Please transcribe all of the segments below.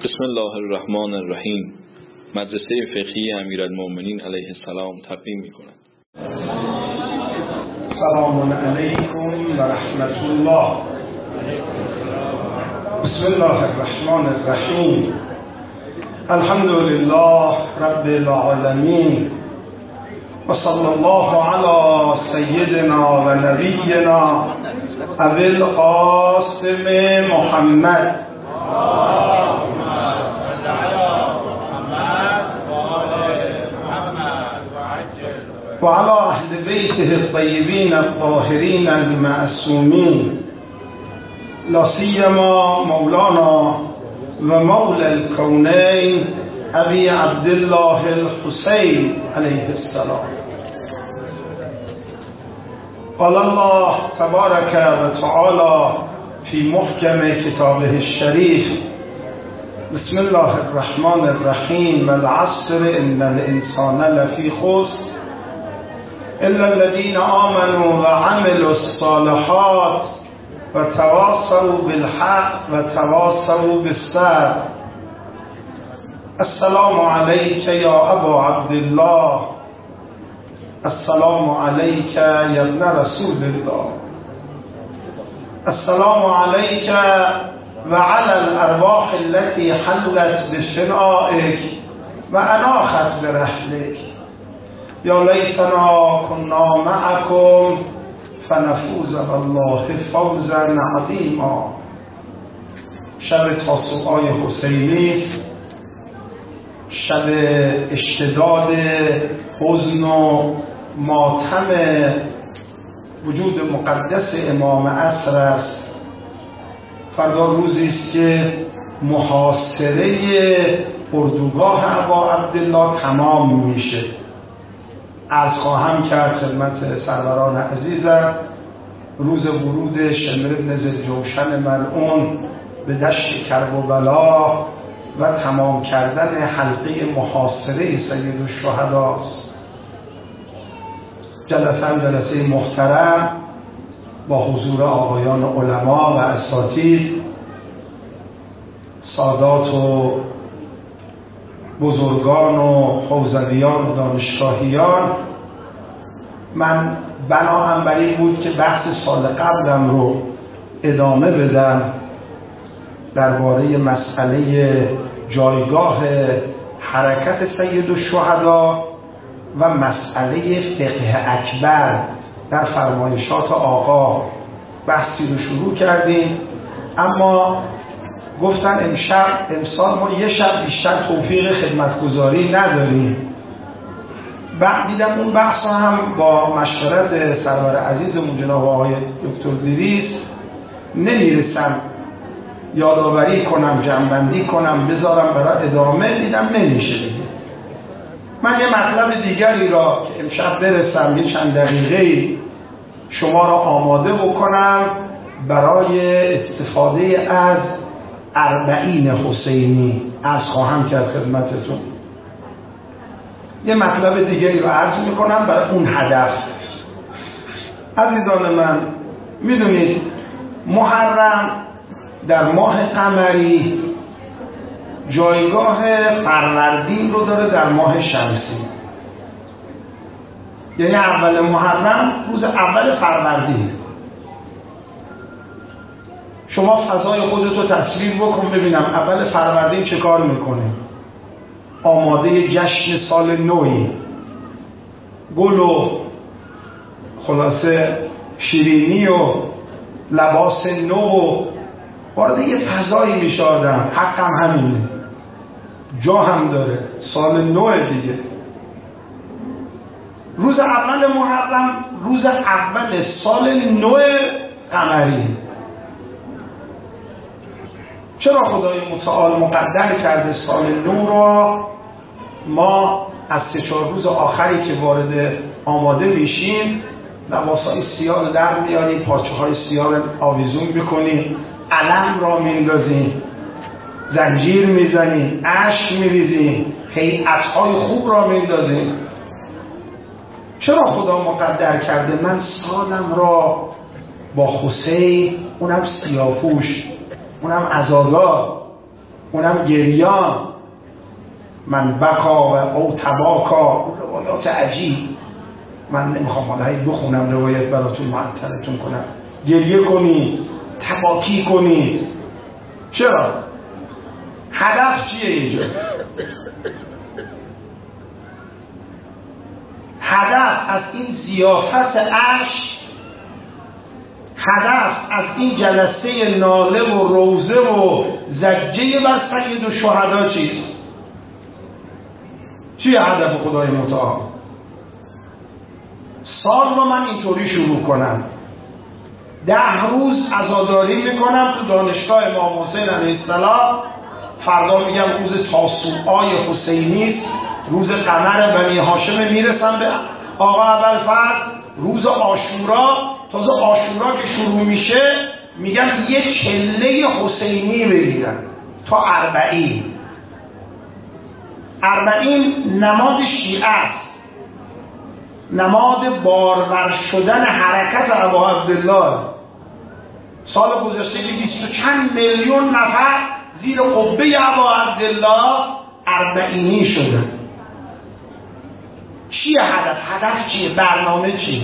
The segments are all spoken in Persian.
بسم الله الرحمن الرحیم. مدرسه فقهی امیرالمومنین علیه السلام تقدیم می‌کند. سلام علیکم و رحمت الله. بسم الله الرحمن الرحیم. الحمد لله رب العالمین و صلی الله علی سیدنا و نبینا ابی القاسم محمد و علی اهل بیته الطیبین الطاهرین المعصومین، لا سیما مولانا و مولا الکونین ابی عبدالله الحسین علیه السلام. قال الله تبارک و تعالی فی محکم کتابه الشریف: بسم الله الرحمن الرحیم. والعصر ان الانسان لفی خسر الا الذين آمنوا وعملوا الصالحات وتواصوا بالحق وتواصوا بالصبر. السلام عليك يا أبا عبد الله، السلام عليك يا ابن رسول الله، السلام عليك وعلى الأرواح التي حلت بفنائك وأناخت برحلك. یا لیتنا کنا معکم فنفوز بالله فوزا عظیما. شب تاسوعای حسینی، شب اشتداد حزن و ماتم وجود مقدس امام عصر است. فردا روزی است که محاصره اردوگاه ابا عبدالله تمام میشه. عرض خواهم کرد خدمت سروران عزیزم، روز ورود شمر بن ذوالجوشن ملعون به دشت کربلا و تمام کردن حلقه محاصره سید الشهدا است. جلسه محترم با حضور آقایان علما و اساتید، سادات و بزرگان و حوزویان و دانشگاهیان. من بناهم بر این بود که بحث سال قبلم رو ادامه بدم درباره مسئله جایگاه حرکت سید الشهدا و مسئله فقه اکبر در فرمایشات آقا. بحثی رو شروع کردیم، اما گفتن امسال ما یه شب بیشتر توفیق خدمتگزاری نداریم. بعد دیدم اون بحث هم با مشورت سرور عزیزمون جناب آقای دکتر دیریس نمیرسم یادآوری کنم، جمع‌بندی کنم، بذارم برای ادامه. دیدم نمیشه دیگه. من یه مطلب دیگری را که امشب برسم یه چند دقیقه شما را آماده بکنم برای استفاده از 40 حسینی عرض خواهم کرد خدمتتون. یه مطلب دیگری رو عرض میکنم برای اون هدف. عزیزان من، میدونید محرم در ماه قمری جایگاه فروردین رو داره در ماه شمسی. یعنی اول محرم روز اول فروردین. شما فضای خودت رو تصویر بکن ببینم اول فروردین چه کار میکنه. آماده جشن سال نوی، گل و خلاصه شیرینی و لباس نو و وارد یه فضایی میشه آدم. حقم همینه، جا هم داره، سال نو دیگه. روز اول محرم روز اول سال نو قمری. چرا خدای متعال مقدر کرده سال نو را ما از 3-4 روز آخری که وارد آماده میشیم لباسای سیاه در میاریم، پارچه های سیاه آویزون میکنیم، علم را میندازیم، زنجیر میزنیم، اشک میریزیم، هیئت‌های خوب را میندازیم. چرا خدا مقدر کرده من سالم را با حسین، اونم سیاه‌پوش، اونم عزادار، اونم گریان، من بکا و او تباکا، روایات عجیب. من نمیخوام حالا بخونم روایت براتون معطلتون کنم. گریه کنید، تباکی کنید. چرا؟ هدف چیه اینجا؟ هدف از این ضیافت عشق، هدف از این جلسه ناله و روزه و زجه بر سید الشهدا چیست؟ چیه هدف خدای متعال؟ سال رو من اینطوری شروع کنم، 10 روز عزاداری میکنم تو دانشگاه امام حسین علیه السلام. فردا میگم روز تاسوعای حسینی، روز قمر بنی هاشم، میرسم به آقا ابوالفضل. روز عاشورا، تازه عاشورا که شروع میشه میگم یه چله حسینی بگیرن تا 40 نماد شیعه است، نماد بارور شدن حرکت ابا عبدالله. سال گذشته 20 و چند میلیون نفر زیر قبه ابا عبدالله 40 شدن. چیه هدف؟ هدف چیه؟ برنامه چیه؟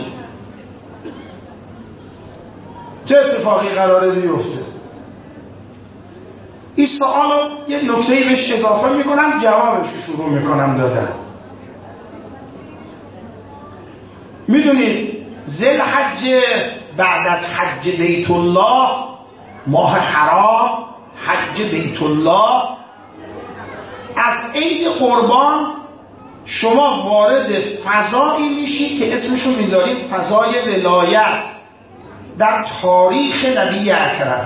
چه اتفاقی قراره بیفته؟ این سوال رو یه نکته‌ای بهش اضافه میکنم، جوابش رو شروع میکنم دادن. میدونید ذوالحجه بعد از حج بیت الله، ماه حرام، حج بیت الله، از عید قربان شما وارد فضایی میشید که اسمشو میذاریم فضای ولایت در تاریخ نبی اکرم.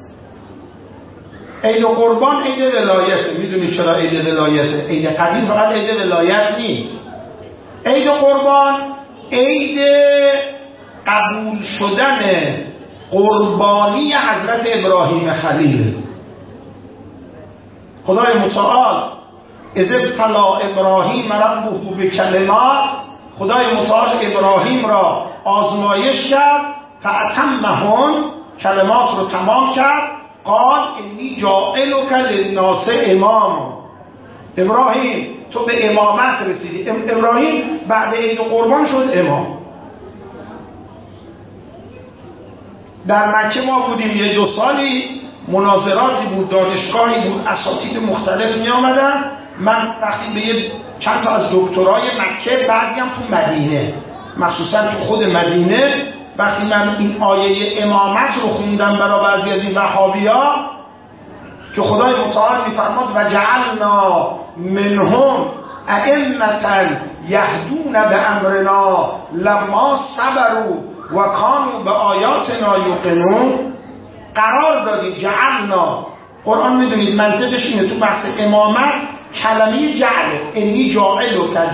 عید قربان عید ولایته. میدونید چرا عید ولایته؟ عید قدیم فقط عید ولایت نیست. عید قربان عید قبول شدن قربانی حضرت ابراهیم خلیل. خدای متعال اذ ابتلی ابراهیم ربه بکلمات، خدای متعال ابراهیم را آزمایش کرد، فاتمهن، کلمات رو تمام کرد. قال انی جاعلک للناس اماما. ابراهیم تو به امامت رسیدی. ابراهیم بعد عید قربان شد امام. در مکه ما بودیم 1-2 سالی، مناظراتی بود، دانشگاهی بود، اساتید مختلف می آمدن. من وقتی به چند تا از دکترای مکه، بعدیم تو مدینه، مخصوصا تو خود مدینه، وقتی من این آیه امامت رو خوندم برای بعضی از این وهابی‌ها که خدای متعال می‌فرماد و جعلنا منهم ائمة یهدون بامرنا لما صبروا و کانوا بآیاتنا یوقنون، قرار دادیم. جعلنا، قرآن میدونید منطقش اینه، تو بحث امامت کلمه جعل، انی جاعلک،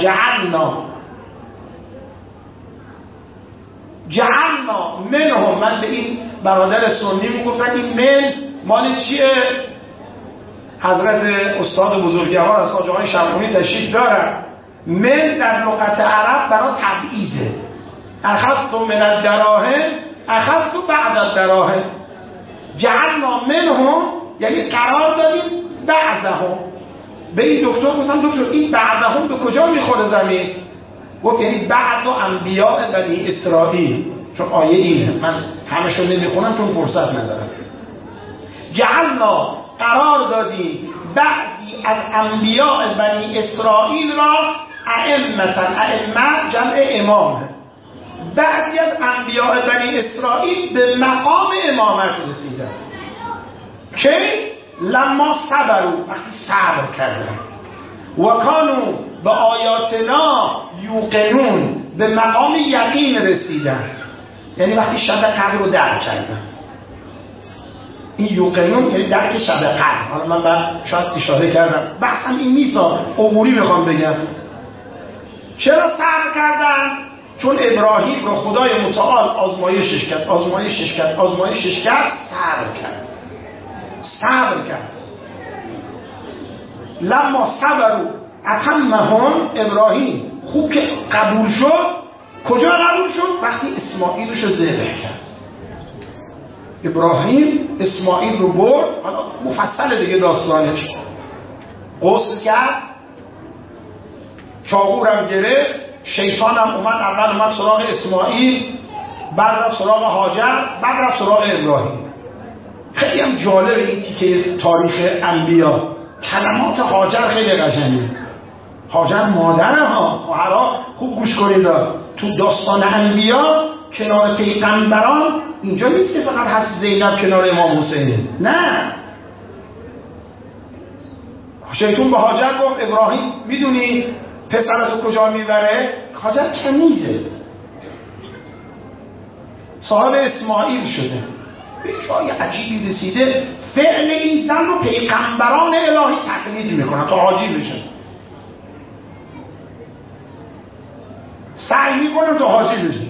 جعلنا منهم. من به این برادر سنی میگفتن این من مال چیه؟ حضرت استاد بزرگوار از حاج آقای شمعونی تشریف دارن. من در لغت عرب برای تبعیده. اخذت من الدراهم اخذت بعد الدراهم. جعلنا منهم یعنی قرار دادیم بعدهم. به این دکتر گفتم دکتر این بعدهم به کجا میخوره زمین؟ گفت یعنی بعد انبیاء بنی اسرائیل، چون آیه اینه، من همشو نمیخونم چون فرصت ندارم. جعلنا قرار دادی بعضی از انبیاء بنی اسرائیل را ائمة، ائمه جمع امام، بعضی از انبیاء بنی اسرائیل به مقام امامت رسیدن که لما صبروا، وقتی صبر کردن، و کانوا به آیاتنا یوقنون، به مقام یقین رسیدن، یعنی وقتی شب قدر رو درک کردن. این یوقنون یعنی درک شب قدر. حالا من بعد شاید اشاره کردم، بحثم این نیست، عبوری میخوام بگم. چرا صبر کردن؟ چون ابراهیم رو خدای متعال آزمایشش کرد، صبر کرد. لما صبروا اتمهم، ابراهیم خوب که قبول شد. کجا قبول شد؟ وقتی اسماعیلش رو ذبح کرد. ابراهیم اسماعیل رو برد، حالا مفصل دیگه داستانش، غسل کرد، چاقورم گرفت، شیطانم اومد سراغ اسماعیل، بعد رفت سراغ هاجر، بعد رفت سراغ ابراهیم. خیلی هم جالبه این تیکه تاریخ انبیا. کلمات هاجر خیلی قشنگه. هاجر مادره ها، خواهرها خوب گوش کنید. تو داستان انبیا کنار پیغمبران اینجا نیست که فقط هست زینب کنار امام حسین، نه. شیطان به هاجر گفت ابراهیم میدونی پسرتو کجا میبره؟ هاجر کنیزه، صاحب اسماعیل شده، به جای عجیبی رسیده، فعل این زن رو پیغمبران الهی تقلید میکنن تا حاجی بشن، سعی میکنن تا حاجی بشن،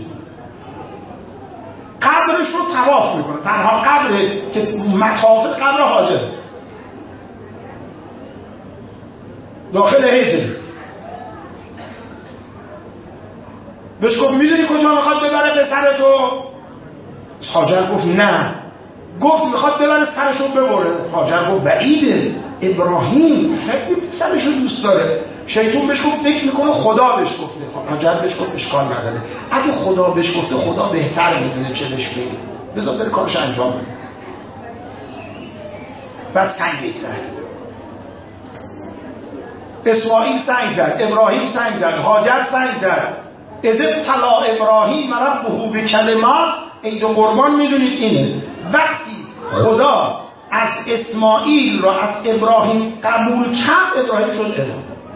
قبرش رو طواف میکنن، تنها قبره که مطاف قبر حاجر داخل حجر. بهش گفت میدونی کجا میخواد ببره پسرتو؟ هاجر گفت نه. گفت میخواد ببره سرشو ببره. هاجر گفت بعیده، ابراهیم خیلی سرشو دوست داره. شیطان بهش گفت فکر میکنه خدا بهش گفته. هاجر بهش گفت اشکال نداره، اگه خدا بهش گفته خدا بهتر میدونه چه بهش بگه، بذار بره کارش انجام بده. بعد سنگ بگذاره، اسماعیل سنگ زد، ابراهیم سنگ زد، هاجر سنگ زد. اذ ابتلی ابراهیم ربه بکلمات، عید قربان میدونید اینه، وقتی خدا از اسماعیل را از ابراهیم قبول کرد، ابراهیم شد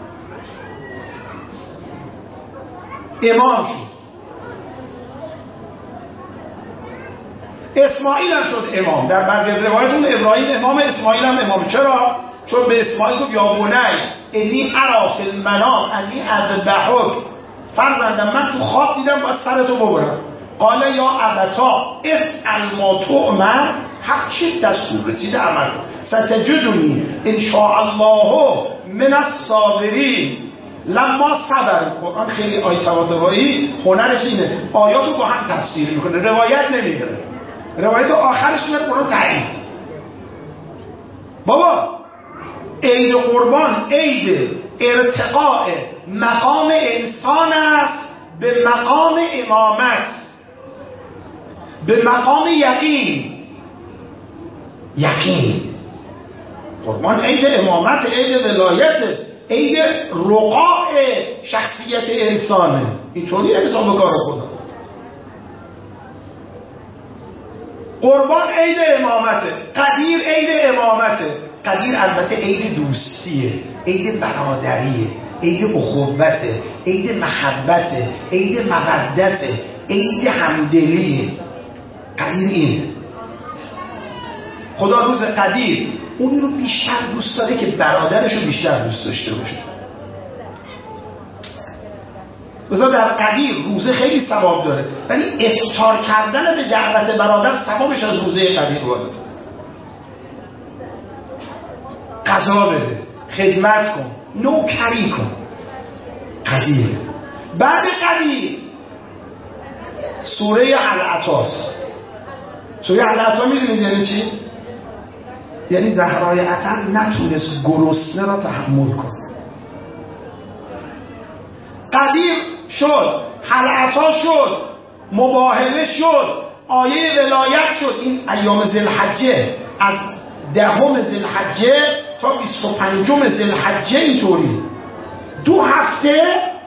امام شد، اسماعیل هم شد امام. در بعضی روایتون ابراهیم امام، اسماعیل هم امام. چرا؟ چون به اسماعیل گفت یا بنی انی اری فی المنام انی اذبحک، فرزندم من تو خواب دیدم باید سرتو ببرم. قال یا ابتا افعل ما تؤمر، هر چی دستور رسیده عمل کن، ستجدنی ان شاء الله من الصابرین. لما صبر، قرآن خیلی آیه تواترایی هنرش اینه، آیاتو با هم تفسیر میکنه، روایت نمیگیره، روایت آخرش میاد قرآن تعیین. بابا عید قربان عید ارتقاء مقام انسان است به مقام امامت، به مقام یقین. قربان عید امامت، عید ولایت، عید رقاء شخصیت انسانه. اینطوری حساب کار خدا. قربان عید امامته، قدیر عید امامته. قدیر البته عید دوستیه، عید برادریه، عید اخوته، عید محبته، عید مودته، عید همدلیه. قدیر اینه. خدا روز قدیر اون رو بیشتر دوست داره که برادرش رو بیشتر دوست داشته باشه. مثلا در قدیر روزه خیلی ثواب داره، ولی افطار کردن به دعوت برادر ثوابش از روزه قدیر بالاتره. غذا بده، خدمت کن، نوکری کن. قدیر. بعد قدیر سوره العطاست. سوره العطا میدونید یعنی چی؟ یعنی زهرای عطر نتونست گرسنه را تحمل کنه. قدیر شد، العطا شد، مباهله شد، آیه ولایت شد. این ایام ذوالحجه، از 10 ذوالحجه تا 25 ذوالحجه اینطوری 2 هفته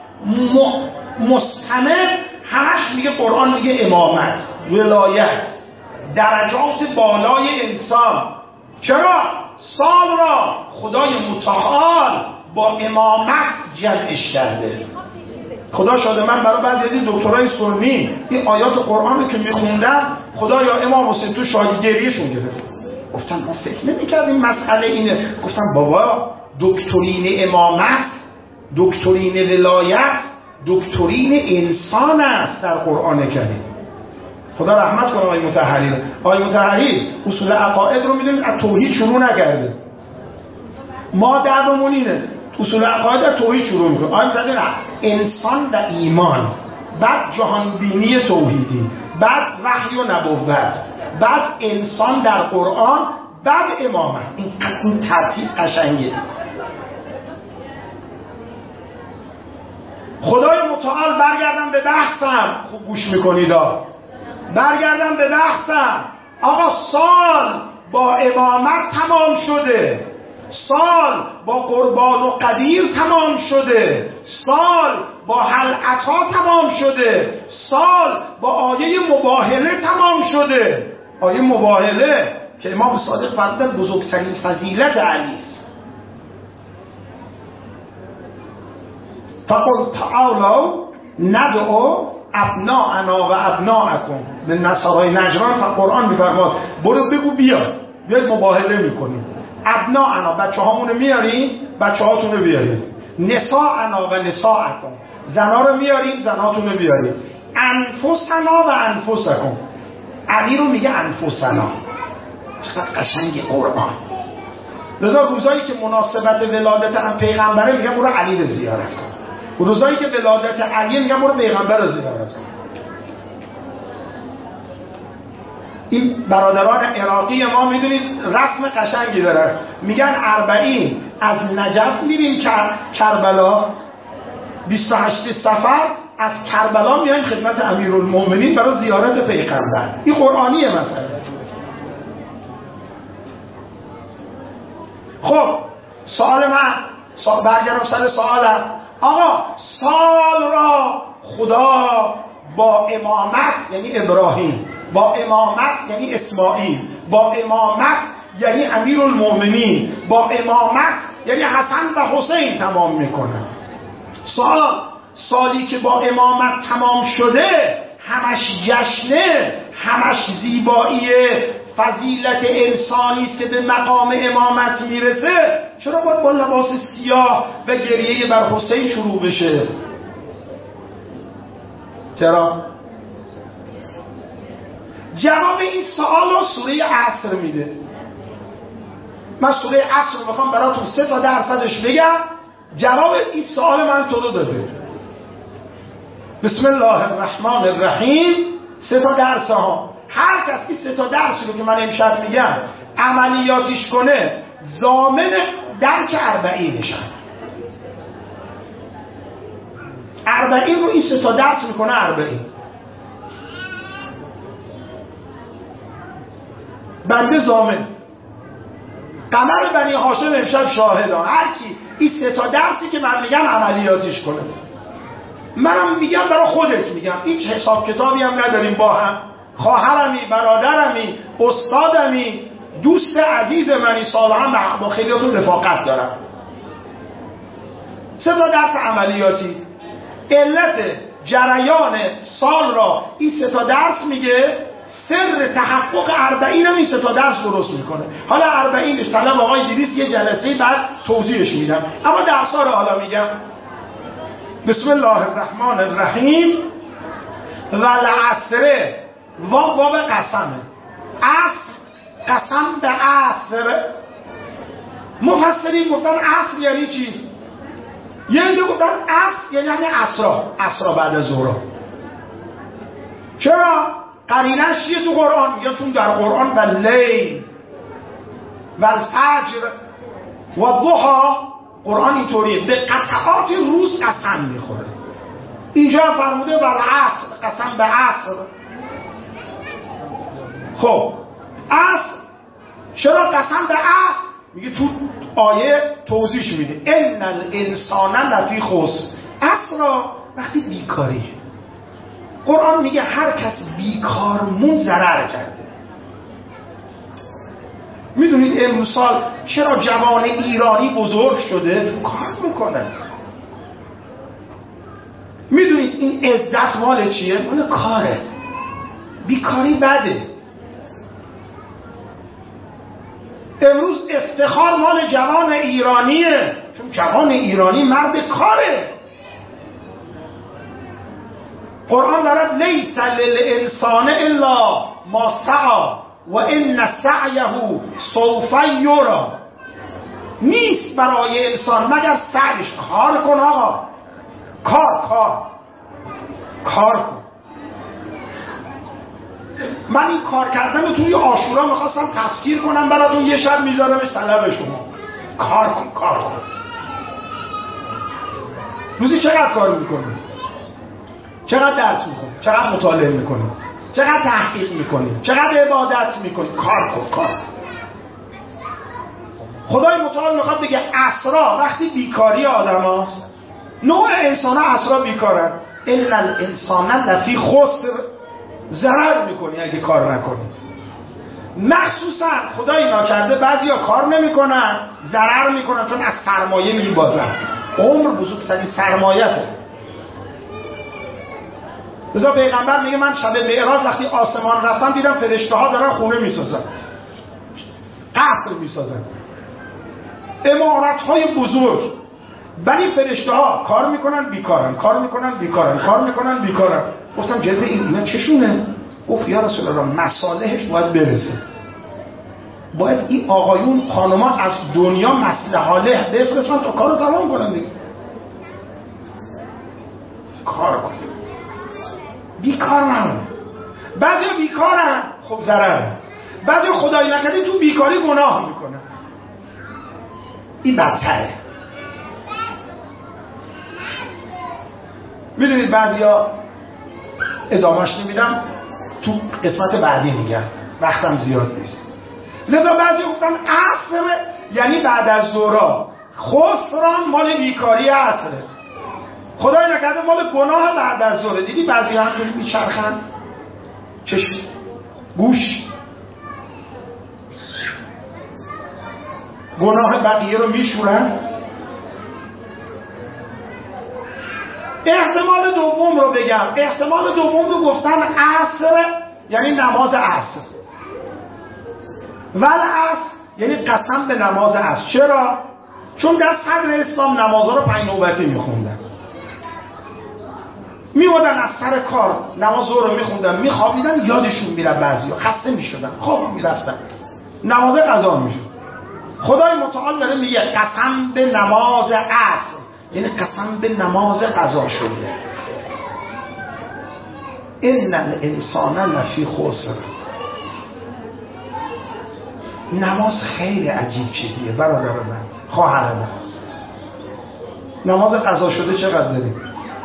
مستمر همش میگه قرآن، میگه امامت، ولایت، درجات بالای انسان. چرا؟ سال را خدای متعال با امامت جمعش کرده. خدا شاده من برای بعضی از این دکترای سنی این آیات قرآن رو که میخوندم، خدا یا امام حسین تو شاهد گریهشون گرفت. گفتم ما فکر نمی‌کردیم مسئله اینه. گفتم بابا دکترین امامت، دکترین ولایت، دکترین انسان است در قرآن کریم. خدا رحمت کنه آقای مطهری. آقای مطهری اصول عقاید رو میدونید از توحید شروع نکرده. ما دعوامون اینه اصول عقاید از توحید شروع میکنه. آقای مطهری نه، انسان و ایمان، بعد جهانبینی توحیدی، بعد وحی و نبوت، بعد انسان در قرآن، بعد امامت. این ترتیب قشنگه. خدای متعال برگردم به بحثم، خوب گوش میکنید برگردم به بحثم. آقا سال با امامت تمام شده، سال با قربان و قدیر تمام شده، سال با هل عطا تمام شده، سال با آیه مباهله تمام شده. آیه مباهله که امام صادق فرمودن بزرگترین فضیلت علی است. فقل تعالوا ندعو ابناءنا و ابناءکم. به نصارای نجران قرآن میفرماد برو بگو بیاید مباهله میکنیم. ابناءنا بچه هامونو میاریم، بچه هاتونو بیاریم. نساءنا و نساءکم، زنا رو میاریم، زناتونو بیاریم. انفسنا و انفسکم. علی رو میگه انفسنا. چقدر قشنگی قرآن. لذا روزایی که مناسبت ولادت هم پیغمبره میگه برو علی رو زیارت کن. روزایی که ولادت علی میگه برو پیغمبر رو زیارت کن. این برادران عراقی ما میدونید رسم قشنگی داره، میگن 40 از نجف میریم کربلا، 28 صفر از کربلا میایم خدمت امیرالمومنین برای زیارت پیغمبر. این قرآنیه مثلا. خب سوال من برگردم سر سوالم. آقا سال را خدا با امامت یعنی ابراهیم، با امامت یعنی اسماعیل، با امامت یعنی امیرالمومنین، با امامت یعنی حسن و حسین تمام میکنه. سالی که با امامت تمام شده همش جشنه، همش زیباییه، فضیلت انسانی که به مقام امامت میرسه، چرا باید با لباس سیاه و گریه بر حسین شروع بشه؟ چرا؟ جواب این سوال رو سوره عصر میده. من سوره عصر رو میخوام براتون 3 تا درصدش بگم. جواب این سوال من تو رو داده. بسم الله الرحمن الرحیم. 3 تا درس ها. هر کس این 3 تا درسی رو که من امشب میگم عملیاتیش کنه ضامن درک 40 نشن. 40 رو این 3 تا درس میکنه 40. بنده ضامن. قمر بنی هاشم امشب شاهدان. هر کی این 3 تا درسی که من میگم عملیاتیش کنه. منم میگم برای خودت میگم، هیچ حساب کتابی هم نداریم با هم. خواهرمی، برادرمی، استادمی، دوست عزیز منی، سالها با خیلیاتون رفاقت دارم. 3 تا درس عملیاتی. علت جریان سال را این 3 تا درس میگه. سر تحقق 40 هم این 3 تا درس درست میکنه. حالا 40 طلب آقای دیریس یه جلسه بعد توضیحش میدم، اما درس‌ها رو حالا میگم. بسم الله الرحمن الرحیم. و العصر. واو قسمه. عصر، قسم به عصر. مفسرین گفتن عصر یعنی چی؟ یه عده گفتن عصر یعنی عصرا بعد از ظهر. چرا؟ قرینش چیه تو قرآن؟ میگه چون در قرآن و لیل و الفجر و ضحی، قرآن اینطوریه، به قطعات روز قسم میخوره. اینجا فرموده و العصر، قسم به عصر. خب عصر چرا قسم به عصر؟ میگه تو آیه توضیح میده ان الانسان لفی خسر. عصر را وقتی بیکاری، قرآن میگه هر کس بیکار مون ضرر کرده. میدونید امروز سال چرا جوان ایرانی بزرگ شده؟ تو کار میکنه. میدونید این عزت مال چیه؟ مال کاره. بیکاری بده. امروز افتخار مال جوان ایرانیه، چون جوان ایرانی مرد کاره. قرآن دارد لیس للانسان الا ما سعی و ان سعیه سوف یری. نیست برای انسان مگر سعیش. کار کن آقا، کار کن. من این کار کردن رو توی عاشورا میخواستم تفسیر کنم براتون، یه شب میذارمش طلب شما. کار کن، کار کن. روزی چقدر کار میکنی؟ چقدر درس میکنی؟ چقدر مطالعه میکنی؟ چقدر تحقیق میکنی؟ چقدر عبادت میکنی؟ کار کن، کار کن. خدای متعال میخواد بگه اسرا وقتی بیکاری آدم هاست، نوع انسان ها اسرا بیکارن. الا الانسان لفی خسر، ضرر میکنی اگه کار نکنی. مخصوصا خدای ناکرده بعضیا کار نمیکنن، ضرر میکنن، چون از سرمایه میبازن. عمر بزرگترین سرمایه‌ته. لذا پیغمبر میگه من شب معراج وقتی آسمان رفتم دیدم فرشته ها دارن خونه میسازن، قصر میسازن، عمارت های بزرگ. ولی فرشته ها کار میکنن بیکارن، کار میکنن بیکارن، کار میکنن بیکارن. گفتم جلوه اینا چشونه؟ گفت یا رسول الله مصالحش باید برسه، باید این آقایون خانومان از دنیا مصلحاله بفرستن تا کارو تمام کنن دیگه. کار کن، بیکار نمون. بعضی بیکارن، خب ضرر. بعضی خدای نکرده تو بیکاری گناه میکنن، این بدتره. میدونید بعضیا ادامهش نمیدم، تو قسمت بعدی میگم، وقتم زیاد نیست. لذا بعضی گفتن عصر یعنی بعد از ظهر، خسران مال بیکاری عصره، خدای نکرده مال گناه بعد از ظهر. دیدی بعضی همونجوری میچرخن، چشم گوش گناه بقیه رو میشورن. احتمال دوم رو بگم. احتمال دوم رو گفتن عصر یعنی نماز عصر، ول عصر یعنی قسم به نماز عصر. چرا؟ چون در صدر اسلام نمازها رو 5 نوبتی میخوندن، میومدن از سر کار نماز رو میخوندن، میخوابیدن، یادشون میره، بعضیا خسته میشدن، خواب میرفتن، نماز قضا میشد. خدای متعال داره میگه قسم به نماز عصر یعنی قسم به نماز قضا شده. ان الانسان لفی خسر. نماز خیلی عجیب چیزیه برادر من، خواهر من. نماز قضا شده چقدر داریم؟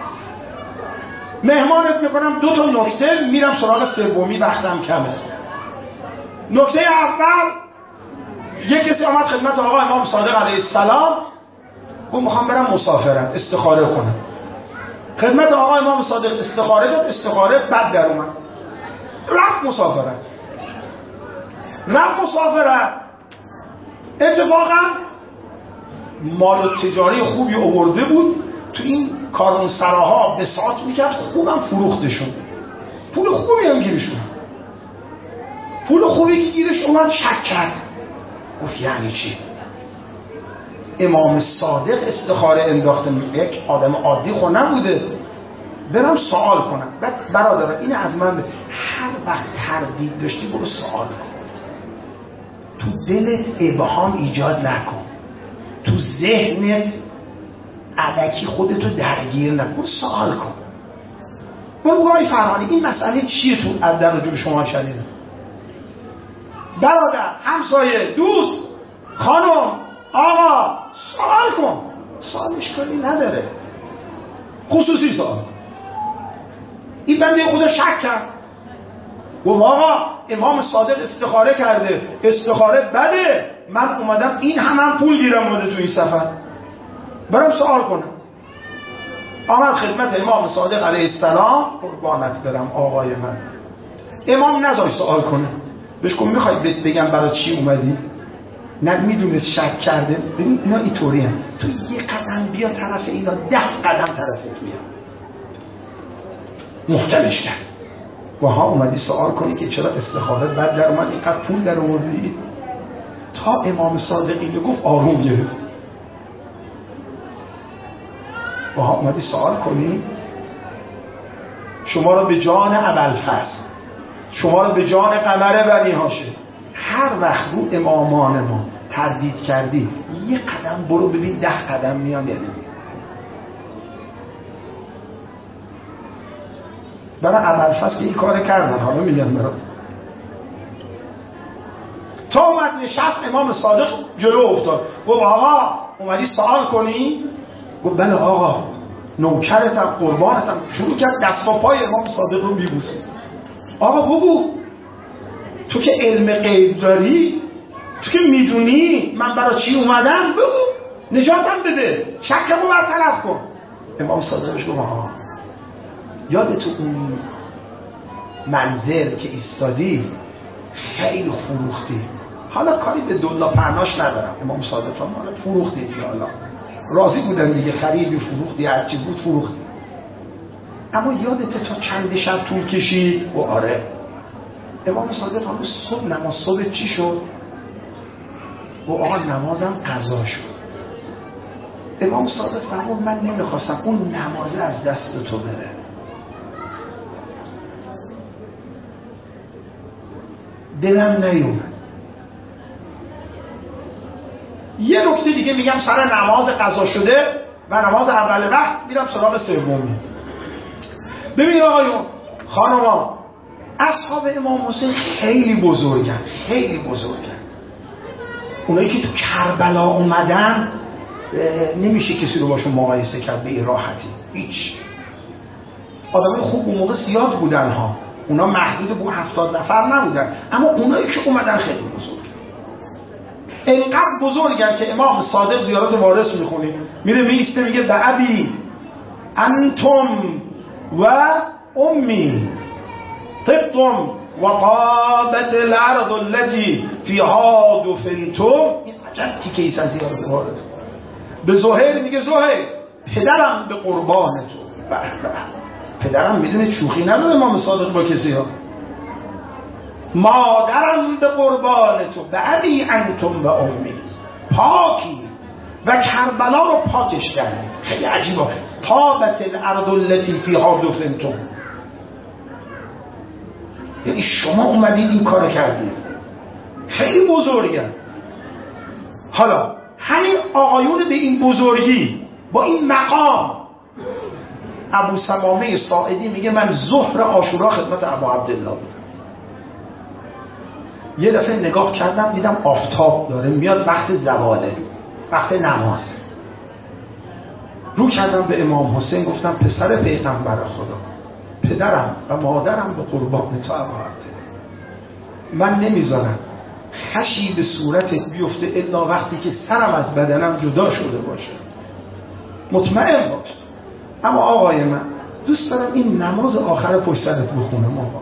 مهمانت میکنم 2 تا نکته، میرم سراغ سومی، وقتم کمه. نکته اول، یک کسی آمد خدمت آقا امام صادق علیه السلام، گفت میخوام برم مسافرت استخاره کنم. خدمت آقا امام صادق استخاره داد، استخاره بد در اومد، رفت مسافرت. اتفاقا مال تجاری خوبی آورده بود، تو این کاروانسراها بساط میکرد، خوبم فروخته شد، پول خوبی هم گیرش اومد. پول خوبی که گیرش اومد شک کرد، گفت یعنی چی؟ امام صادق استخاره انداخته، یک آدم عادی خو نبوده، برم سوال کنم. بعد برادر این از من هر وقت تردید داشتی برو سوال کن، تو دلت ابهام ایجاد نکن، تو ذهنت الکی خودتو درگیر نکن، برو سوال کن. برو آقای فرهانی این مسئله چیه تو از در رجوع شما شدیدم؟ برادر، همسایه، دوست، خانم، آقا، سوال کن. سوال اشکالی نداره، خصوصی سوال. این بنده خدا شک کرد، گفت آقا امام صادق استخاره کرده، استخاره بده، من اومدم این هم پول گیرم اومده تو این سفر، برم سوال کنم. آمد خدمت امام صادق علیه السلام، قربانت برم آقای من. امام نذاشت سوال کنه، بهش گفت میخوای بگم برای چی اومدی؟ نه میدونه شک کرده. ببین اینا اینطوری هم، تو یه قدم بیا طرف اینا، 10 قدم طرفت میاد. محکمش کرد. ها اومدی سوال کنی که چرا استخاره بعد در اومد اینقدر پول در آوردی؟ تا امام صادق اینو گفت آروم گرفت. ها اومدی سوال کنی؟ شما رو به جان ابوالفضل، شما رو به جان قمر بنی هاشم، هر وقت رو امامان ما تردید کردی یه قدم برو ببین 10 قدم میان. یعنی برای ابوالفضل که این کار کردن، حالا میگم برات. تا اومد نشست، امام صادق جلو افتاد، گفت آقا اومدی سوال کنی؟ گفت بله آقا، نوکرتم، قربانتم. شروع کرد دست و پای امام صادق رو میبوسید. آقا بگو، تو که علم غیب داری، تو که میدونی من برای چی اومدم، بگو نجاتم بده، شکمو برطرف کن. امام صادقش گفت آقا یادت اون منزل که ایستادی خیلی فروختی، حالا کاری به دلا پرناش ندارم. امام صادق حالا فروختی حالا راضی بودن دیگه، خریدی فروختی، هرچی بود فروختی. اما یادت تا چند شب طول کشید؟ و آره. امام صادق حالا صبح نماز صبح چی شد؟ و آقا نمازم قضا شد. امام صادق فرمود من نمیخواستم اون نمازه از دست تو بره. دلم نیومد. یه نکته دیگه میگم سر نماز قضا شده و نماز اول وقت میرم سراغ سومی. ببینید آقایون خانوما، اصحاب امام حسین خیلی بزرگن، خیلی بزرگن. اونایی که تو کربلا اومدن نمیشه کسی رو باشون مقایسه کرد به این راحتی. هیچ. آدمای خوب اون موقع زیاد بودن ها، اونا محدود به 70 نفر نبودن، اما اونایی که اومدن خیلی بزرگ. اینقدر بزرگن که امام صادق زیارت وارث میخونی، میره میسته میگه به ابی انتم و امی طبتم و طابت الارض التي فيها دفنتم. این عجب تیکه ایست از زیارت وارث. به زهیر میگه زهیر پدرم به قربان تو. پدرم میدونه شوخی نداره امام صادق با کسی ها. مادرم به قربان تو، به ابی انتم و امی، پاکی و کربلا رو پاکش کردیم. خیلی عجیبه. طابت الارض التي فيها دفنتم، یعنی شما اومدید این کار کردید. خیلی بزرگه. حالا همین آقایون به این بزرگی با این مقام، ابو سمامه ساعدی میگه من ظهر عاشورا خدمت ابو عبدالله بودم. یه دفعه نگاه کردم دیدم آفتاب داره میاد، وقت زواله، وقت نماز. رو کردم به امام حسین گفتم پسر پیغمبر خدا، پدرم و مادرم به قربان تو ابو عبدالله، من نمیذارم خشی به صورتت بیفته الا وقتی که سرم از بدنم جدا شده باشه. مطمئن باش. اما آقای من دوست دارم این نماز آخر پشت سرت بخونم. آقا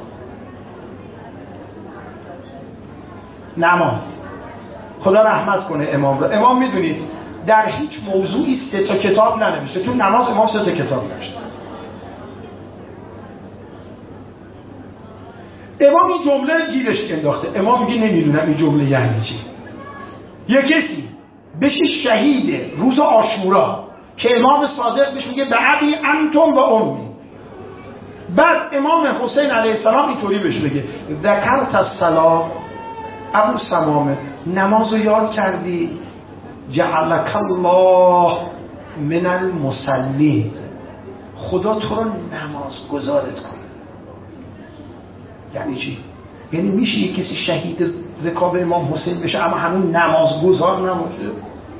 نماز، خدا رحمت کنه امام را. امام میدونید در هیچ موضوعی 3 تا کتاب ننوشته. تو نماز امام 3 تا کتاب نوشته. امام این جمله گیرش انداخته. امام میگه نمیدونم این جمله یعنی چی. یه کسی بشه شهید روز عاشورا که امام صادق بهش میگه به ابی انتم و امی، بعد امام حسین علیه السلام اینطوری بهش بگه ذکرت الصلاة، ابو سمامه نماز رو یاد کردی، جعلک الله من المصلین، خدا تو رو نماز گزارت کنه. یعنی چی؟ یعنی میشه یک کسی شهید رکاب امام حسین بشه اما همون نماز گزار نباشه؟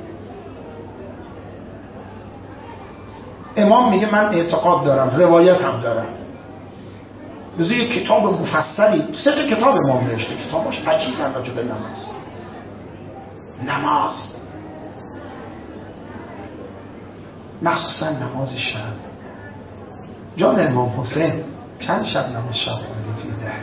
امام میگه من اعتقاد دارم، روایت هم دارم، بذار یک کتاب مفصلی 3 تا کتاب امام نوشته، کتاباش عجیبه راجع به نماز، مخصوصا نماز شب. جان امام حسین چند شب نماز شب خوندی توی ده؟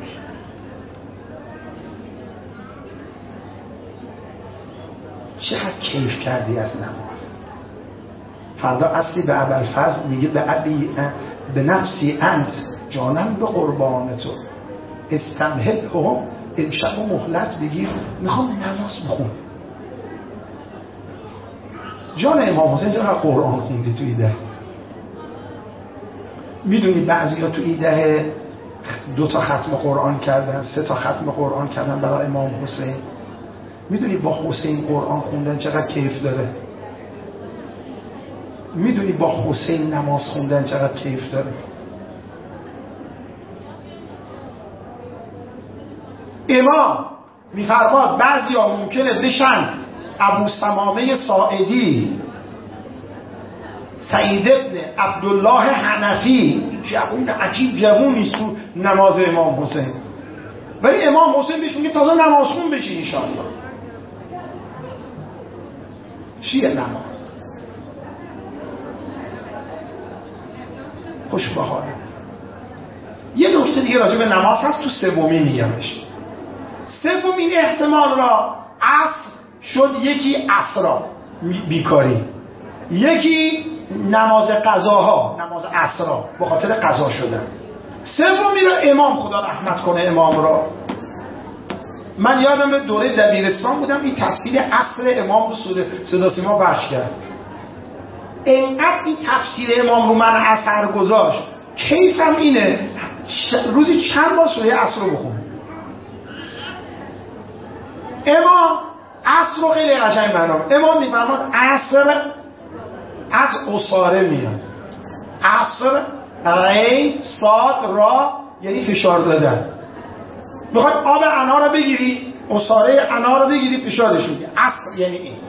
چقدر کیف کردی از نماز؟ فردا اصلی به ابوالفضل میگه به ابی به نفسی انت، جانم به قربان تو، استمهل هم امشب و مهلت بگیر، میخوام نماز بخون. جان امام حسین چقدر قرآن خوندی توی ده؟ میدونی بعضی ها توی ده 2 تا ختم قرآن کردن، 3 تا ختم قرآن کردن برای امام حسین. میدونی با حسین قرآن خوندن چقدر کیف داره؟ میدونی با حسین نماز خوندن چقدر کیف داره؟ امام میفرماد بعضیا ممکنه بشن ابو ثمامه ساعدی، سعید ابن عبدالله حنفی، جوون عجیب جوونی تو نماز امام حسین، ولی امام حسین بهش میگه تازه نمازخون بشی انشاءالله. چیه نماز؟ خوشبهاره. یه نکته دیگه راجع به نماز هست، تو سومی میگمش. سومین احتمال را عصر شد، یکی عصرا بیکاری، یکی نماز قضاها، نماز عصرا به خاطر قضا شدن. سومی را امام، خدا رحمت کنه امام را، من یادم به دوره دبیرستان بودم این تفسیر عصر امام رو صدا سیما پخش کرد. اینقدر این تفسیر امام رو من اثر گذاشت، کیفم اینه روزی چند بار سوره عصر رو بخونم. امام عصر رو خیلی قشنگ برنامه. امام میفرماد عصر از اصاره میاد. عصر عین صاد را یعنی فشار دادن. میخواد آب انار رو بگیری، اصاره انار رو بگیری، فشارش میدی. عصر یعنی این.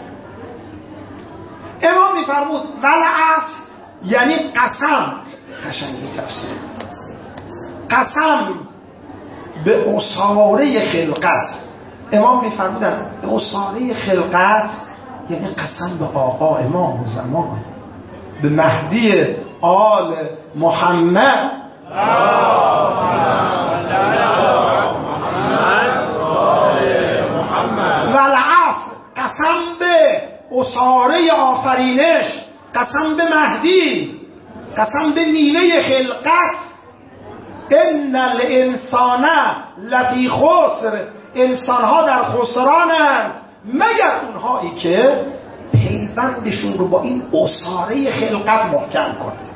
امام میفرمود ول عصر یعنی قسم. قشنگی تفسیر. قسم به اصاره خلقت. امام میفرمودن اصاره خلقت یعنی قسم به آقا امام زمان، به مهدی آل محمد. والعصر قسم به اصاره آفرینش، قسم به مهدی، قسم به میله خلقت. ان الانسان لفی خسر، انسانها در خسرانند مگر اونهایی که پیوندشون رو با این اصاره خلقت محکم کنند.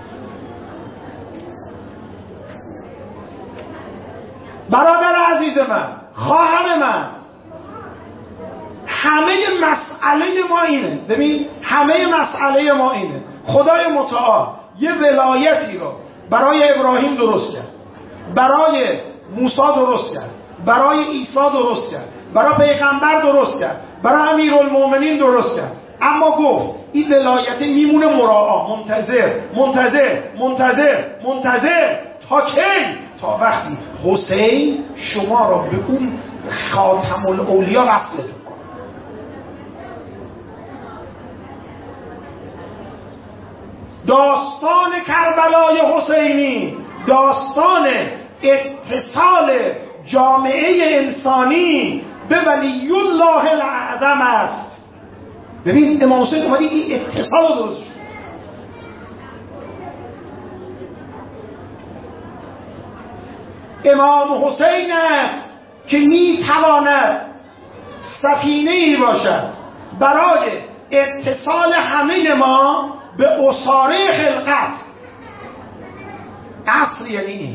برادر عزیز من، خواهر من، همه مسئله ما اینه. ببین همه مسئله ما اینه. خدای متعال یه ولایتی رو برای ابراهیم درست کرد، برای موسی درست کرد، برای عیسی درست کرد، برای پیغمبر درست کرد، برای امیرالمومنین درست کرد، اما گفت این ولایت میمونه مراعا، منتظر منتظر منتظر منتظر تا کی؟ تا وقتی حسین شما را به اون خاتم الاولیا وصلتون کنه. داستان کربلای حسینی داستان اتصال جامعه انسانی به ولی الله الاعظم است. ببین امام حسین اومدی این اتصال رو درست شد. امام حسین است که میتواند سفینه ای باشد برای اتصال همه ما به اصاره خلقت. عصر یعنی این.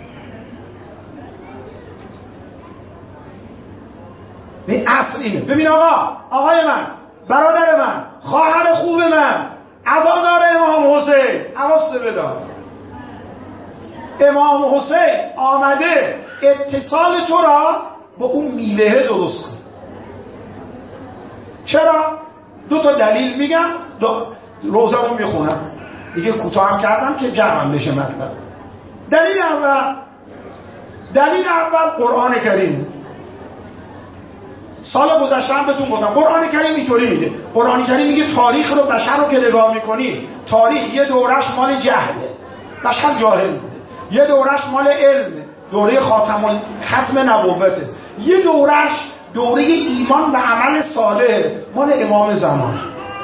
این عصر اینه. ببین آقای من، برادر من، خواهر خوب من، عزادار امام حسین، حواست بدار. امام حسین آمده اتصال تو را با اون میله درست کن. چرا؟ دو تا دلیل میگم، روزمون میخونم دیگه، کوتاه هم کردم که جمعم بشه مطلب. دلیل اول قرآن کریم. سال گذشته هم بهتون گفتم قرآن کریم اینطوری میگه. قرآن کریم میگه تاریخ رو بشر رو که نگاه میکنی، تاریخ یه دورش مال جهله، بشر جاهل بوده، یه دورش مال علمه، دوره ختم نبوته، یه دورش دوره ایمان و عمل صالح مال امام زمان.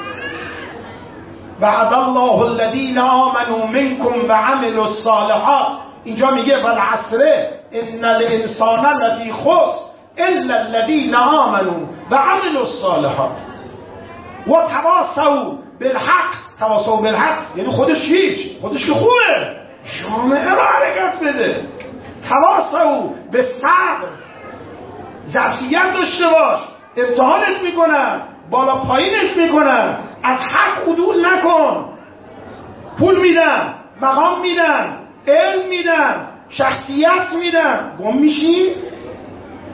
وعد الله الذین آمنوا منکم و عملوا الصالحات. اینجا میگه والعصر ان الانسان لفی خسر الا الذین آمنوا و عملوا الصالحات و تواصوا بالحق. تواصوا بالحق یعنی خودش هیچ، خودش که خوبه، جامعه رو حرکت بده. تواصوا بالصبر، ظرفیت داشته باش، امتحانت میکنن، بالا پایینت میکنن، از حق عدول نکن. پول میدن، مقام میدن، علم میدن، شخصیت میدن، گم میشی.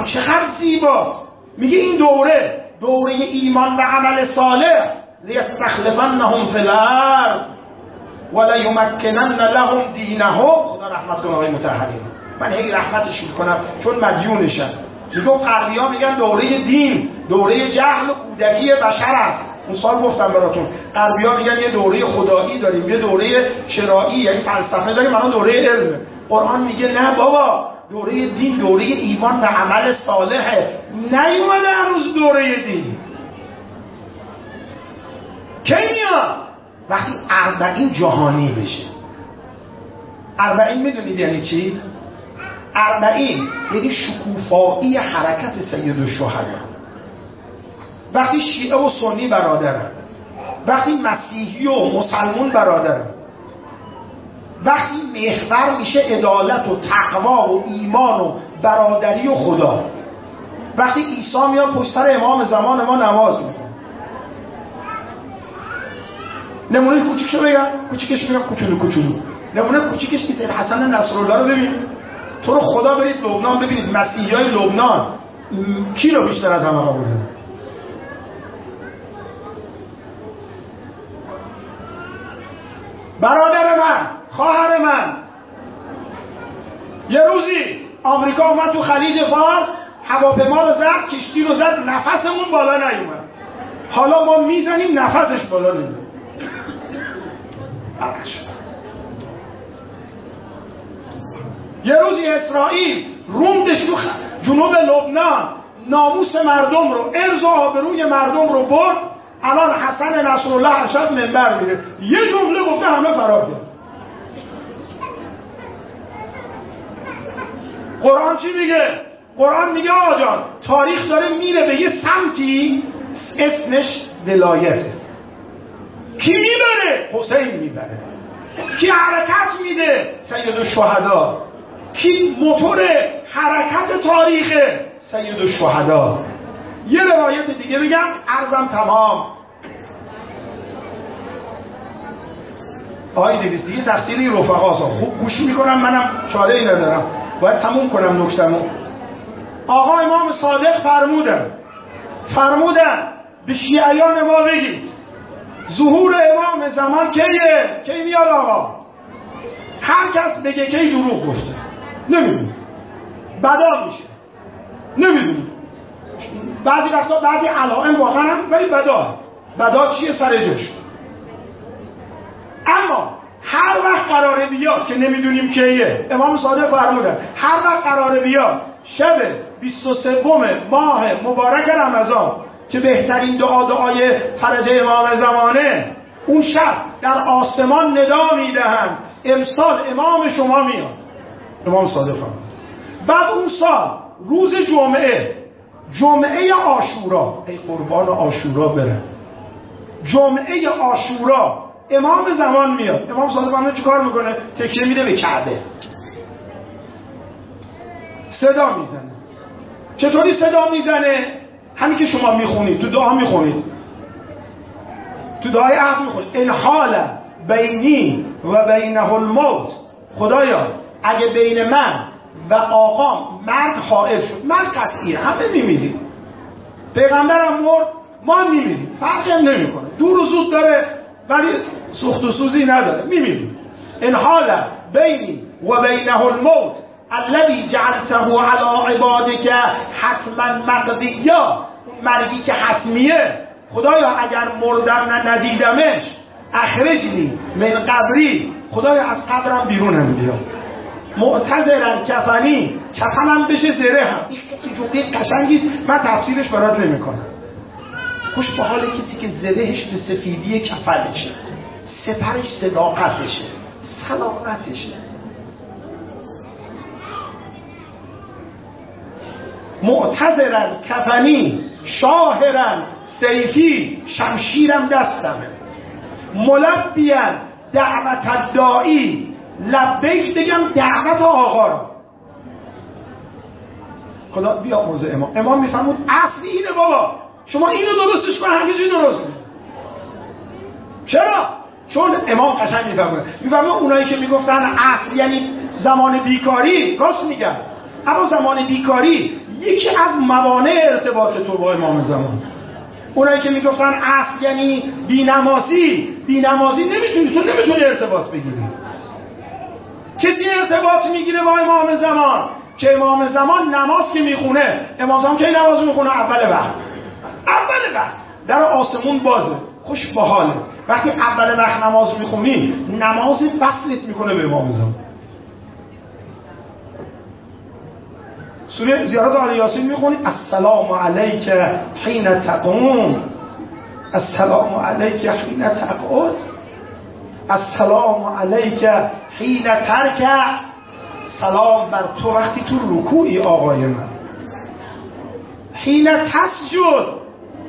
الاسلام چقدر زیباست. میگه این دوره ایمان و عمل صالح، لیستخلفنهم فی الارض ولیمکنن لهم دینهم. خدا رحمت کنه آقای مطهری، من هی رحمتش میکنم چون مدیونشم. میگه غربی‌ها میگن دوره دین، دوره جهل و کودکی بشر است. اون سال گفتم براتون غربی‌ها میگن یه دوره خدایی داریم، یه دوره شرایی یعنی فلسفه داریم، الان دوره علم. قرآن میگه نه بابا، دوره دین دوره ایمان و عمل صالحه. نیومده هنوز دوره دین. کی میاد؟ وقتی 40 جهانی بشه. 40 میدونید یعنی چی؟ 40 یعنی شکوفایی حرکت سید الشهدا. وقتی شیعه و سنی برادرن، وقتی مسیحی و مسلمون برادرن، وقتی محور میشه عدالت و تقوا و ایمان و برادری و خدا، وقتی عیسی میاد پشت سر امام زمان ما نماز میکنه. نمونه کوچیکشو بگم، کوچولو. نمونه کوچیکش که سید حسن نصرالله رو ببین. تو رو خدا برید لبنان ببینید مسیحیای لبنان کی رو بیشتر از همه آورده؟ برادر من، خواهر من، یه روزی آمریکا اومد تو خلیج فارس، هواپیما رو زد، کشتی رو زد، نفسمون بالا نیومد. حالا ما میزنیم نفسش بالا نمیاد. یه روزی اسرائیل روندش تو جنوب لبنان، ناموس مردم رو، عرض و آبروی مردم رو برد. الان حسن نصرالله ارشد منبر میره، یه جمله گفته همه فرار کرد. قرآن چی میگه؟ قرآن میگه آقا جان تاریخ داره میره به یه سمتی اسمش ولایته. کی میبره؟ حسین میبره. کی حرکت میده؟ سید الشهدا. کی موتور حرکت تاریخه؟ سید الشهدا. یه روایت دیگه بگم عرضم تمام. آقای دویست دیگه تقصیری رفقاست، خوب گوش میکنم، منم چاره ای ندارم، باید تموم کنم نکتمو. آقا امام صادق فرمودن به شیعیان ما بگید ظهور امام زمان کیه؟ کی میاد آقا؟ هر کس بگه کی دروغ گفته. نمیدونی بدا میشه، نمیدونی بعضی وقتا بعضی علائم واقعا هم، ولی بدا چیه سر جوش. اما هر وقت قراره بیاد که نمیدونیم کیه، امام صادق فرمودن هر وقت قراره بیاد شب 23 ماه مبارک رمضان که بهترین دعای فرج امام زمانه، اون شب در آسمان ندا میدهند امسال امام شما میاد. امام صادق فرمود. بعد اون سال روز جمعه عاشورا، ای قربان عاشورا بره، جمعه عاشورا امام زمان میاد. امام صادق فرمود چیکار میکنه؟ تکیه میده به کعبه، صدا میزنه. چطوری صدا میزنه؟ همین که شما میخونید تو دعا، میخونید تو دعای عهد میخونید ان حال بینی و بینه الموت. خدایا اگه بین من و آقام مرگ حائل شد، مرگ قطعیه، همه میمیریم، پیغمبرم مرد، ما میمیریم، فرقی هم نمیکنه، دور و زود داره ولی سوخت و سوزی نداره، میمیریم. ان حال بینی و بینه الموت الذی جعلته علی عبادک حتما مقضیا. مرگی که حتمیه، خدایا اگر مردم ندیدمش اخرجنی من قبری، خدایا از قبرم بیرونم بیار. معتذرا کفنی، کفنم بشه زره هم. این جمله قشنگی، من تفسیرش برات نمیکنم. خوش به حال کسی که زرهش به سفیدی کفنشه، سپرش صداقتشه، صلاحتشه. معتذرا کفنی، شاهرا سیفی، شمشیرم دستمه، ملبیا دعوت الداعی، لبیک بگم دعوت آقا رو. خدا بیامرزه امام میفرمود اصلی اینه بابا، شما اینو درستش کن، همه چیز درست کنید. چرا؟ چون امام قشنگ میفرمود اونایی که میگفتن اصل یعنی زمان بیکاری، راست میگن، اما زمان بیکاری یکی از موانع ارتباط تو با امام زمان. اونایی که میگفتن اصل یعنی بی‌نمازی نمیتونی، تو نمیتونی ارتباط بگیری. کسی ارتباط میگیره با امام زمان که امام زمان نماز که میخونه، امام زمان که نماز میخونه اول وقت در آسمون بازه، خوش باحاله. وقتی اول وقت نماز میخونی، نماز وصلت میکنه به امام زمان. سوره زیارت آل یاسین میخونی، السلام علیک حین تقوم، السلام علیک حین تقعد، السلام علیک حین ترکع، سلام بر تو وقتی تو رکوعی آقای من، حین تسجد.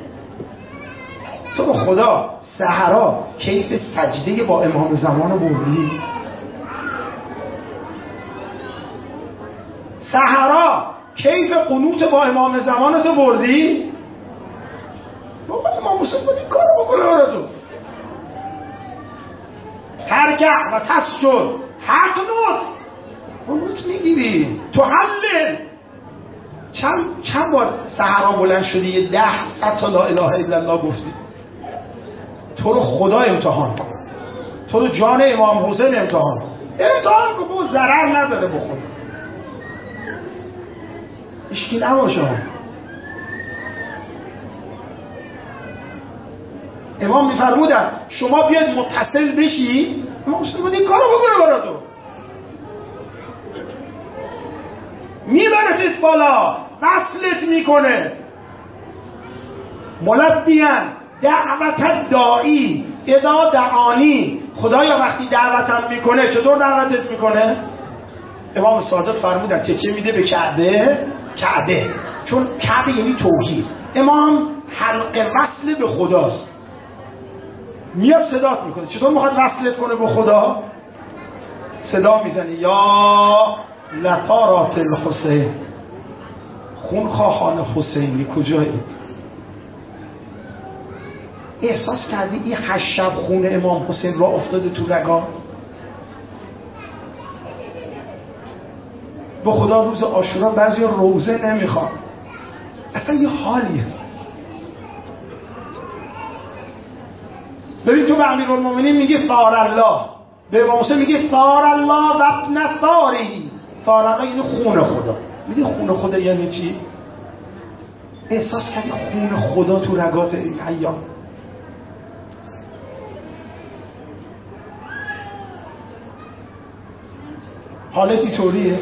تو خدا سحرا کیف سجده با امام زمان رو بردی؟ سحرا کیف قنوت با امام زمان رو بردی؟ بابا امام حسین باید این کار بکنه برای تو. ترکع و تسجد، حق قنوت میگیری تو حله. چند بار سحرا بلند شدی یه 10 تا لا اله الا الله گفتی؟ تو رو خدا امتحان کن، تو رو جان امام حسین امتحان کن، با ضرر نداره بخون. اشکی نباشه. امام میفرمودن شما بیاید متصل بشی، امام حسین بود این کارو بکنه برای تو، میبرتت بالا، وصلت میکنه. ملبیان دعوت داعی اذا دعانی، خدایا وقتی دعوتم میکنه چطور دعوتت میکنه؟ امام صادق فرمودن تکیه میده به کعبه، چون کعبه یعنی توحید. امام حلقه وصل به خداست، میاد صدات میکنه. چطور میخواد وصلت کنه به خدا؟ صدا میزنه یا لطارات الحسین، خونخواهان حسینی کجایی؟ احساس کردی این 8 شب خون امام حسین را افتاده تو رگا؟ به خدا روز عاشورا بعضی روزه نمیخوان، اصلا یه حالیه. ببین تو به امیرالمومنین میگی ثار الله، به امام حسین میگی ثار الله و ابن ثاری. ثار الله یعنی خون خدا. میگی خون خدا یعنی چی؟ احساس کردی خون خدا تو رگات این ایام؟ حالت اینطوریه؟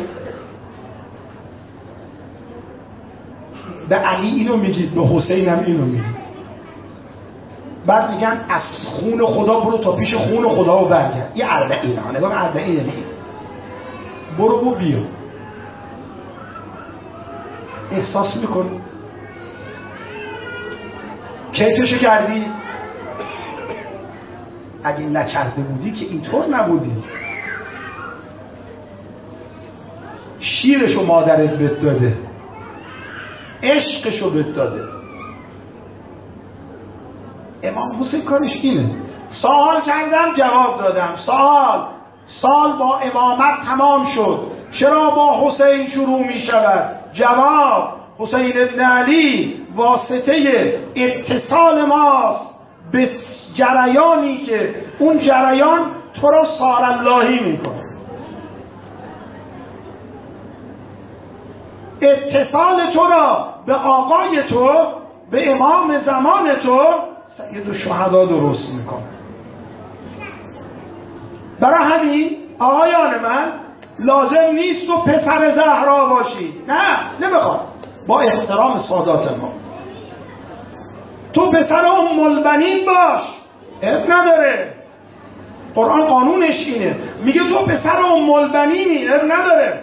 به علی اینو میگید، به حسین هم اینو میگید. بعد میگن از خون خدا برو تا پیش خون خدا و برگرد. یه اربعین ها، نگاه اربعین نگید، برو و بیا. احساس میکنی؟ کیفشو کردی؟ اگه نچرده بودی که اینطور نبودی. شیرشو مادرت بهت داده، عشقشو بهت داده. امام حسین کارش اینه. سوال کردم جواب دادم. سال با امامت تمام شد، چرا با حسین شروع می شود؟ جواب: حسین ابن علی واسطه اتصال ماست به جریانی که اون جریان تو را سار اللهی می کنه. اتصال تو را به آقای تو، به امام زمان تو، سید الشهدا درست میکنه. برای همین آقایان من لازم نیست تو پسر زهرا باشی، نه نمیخواد، با احترام سادات ما تو پسر ام البنین باش، اب نداره. قرآن قانونش اینه، میگه تو پسر ام البنینی، اب نداره.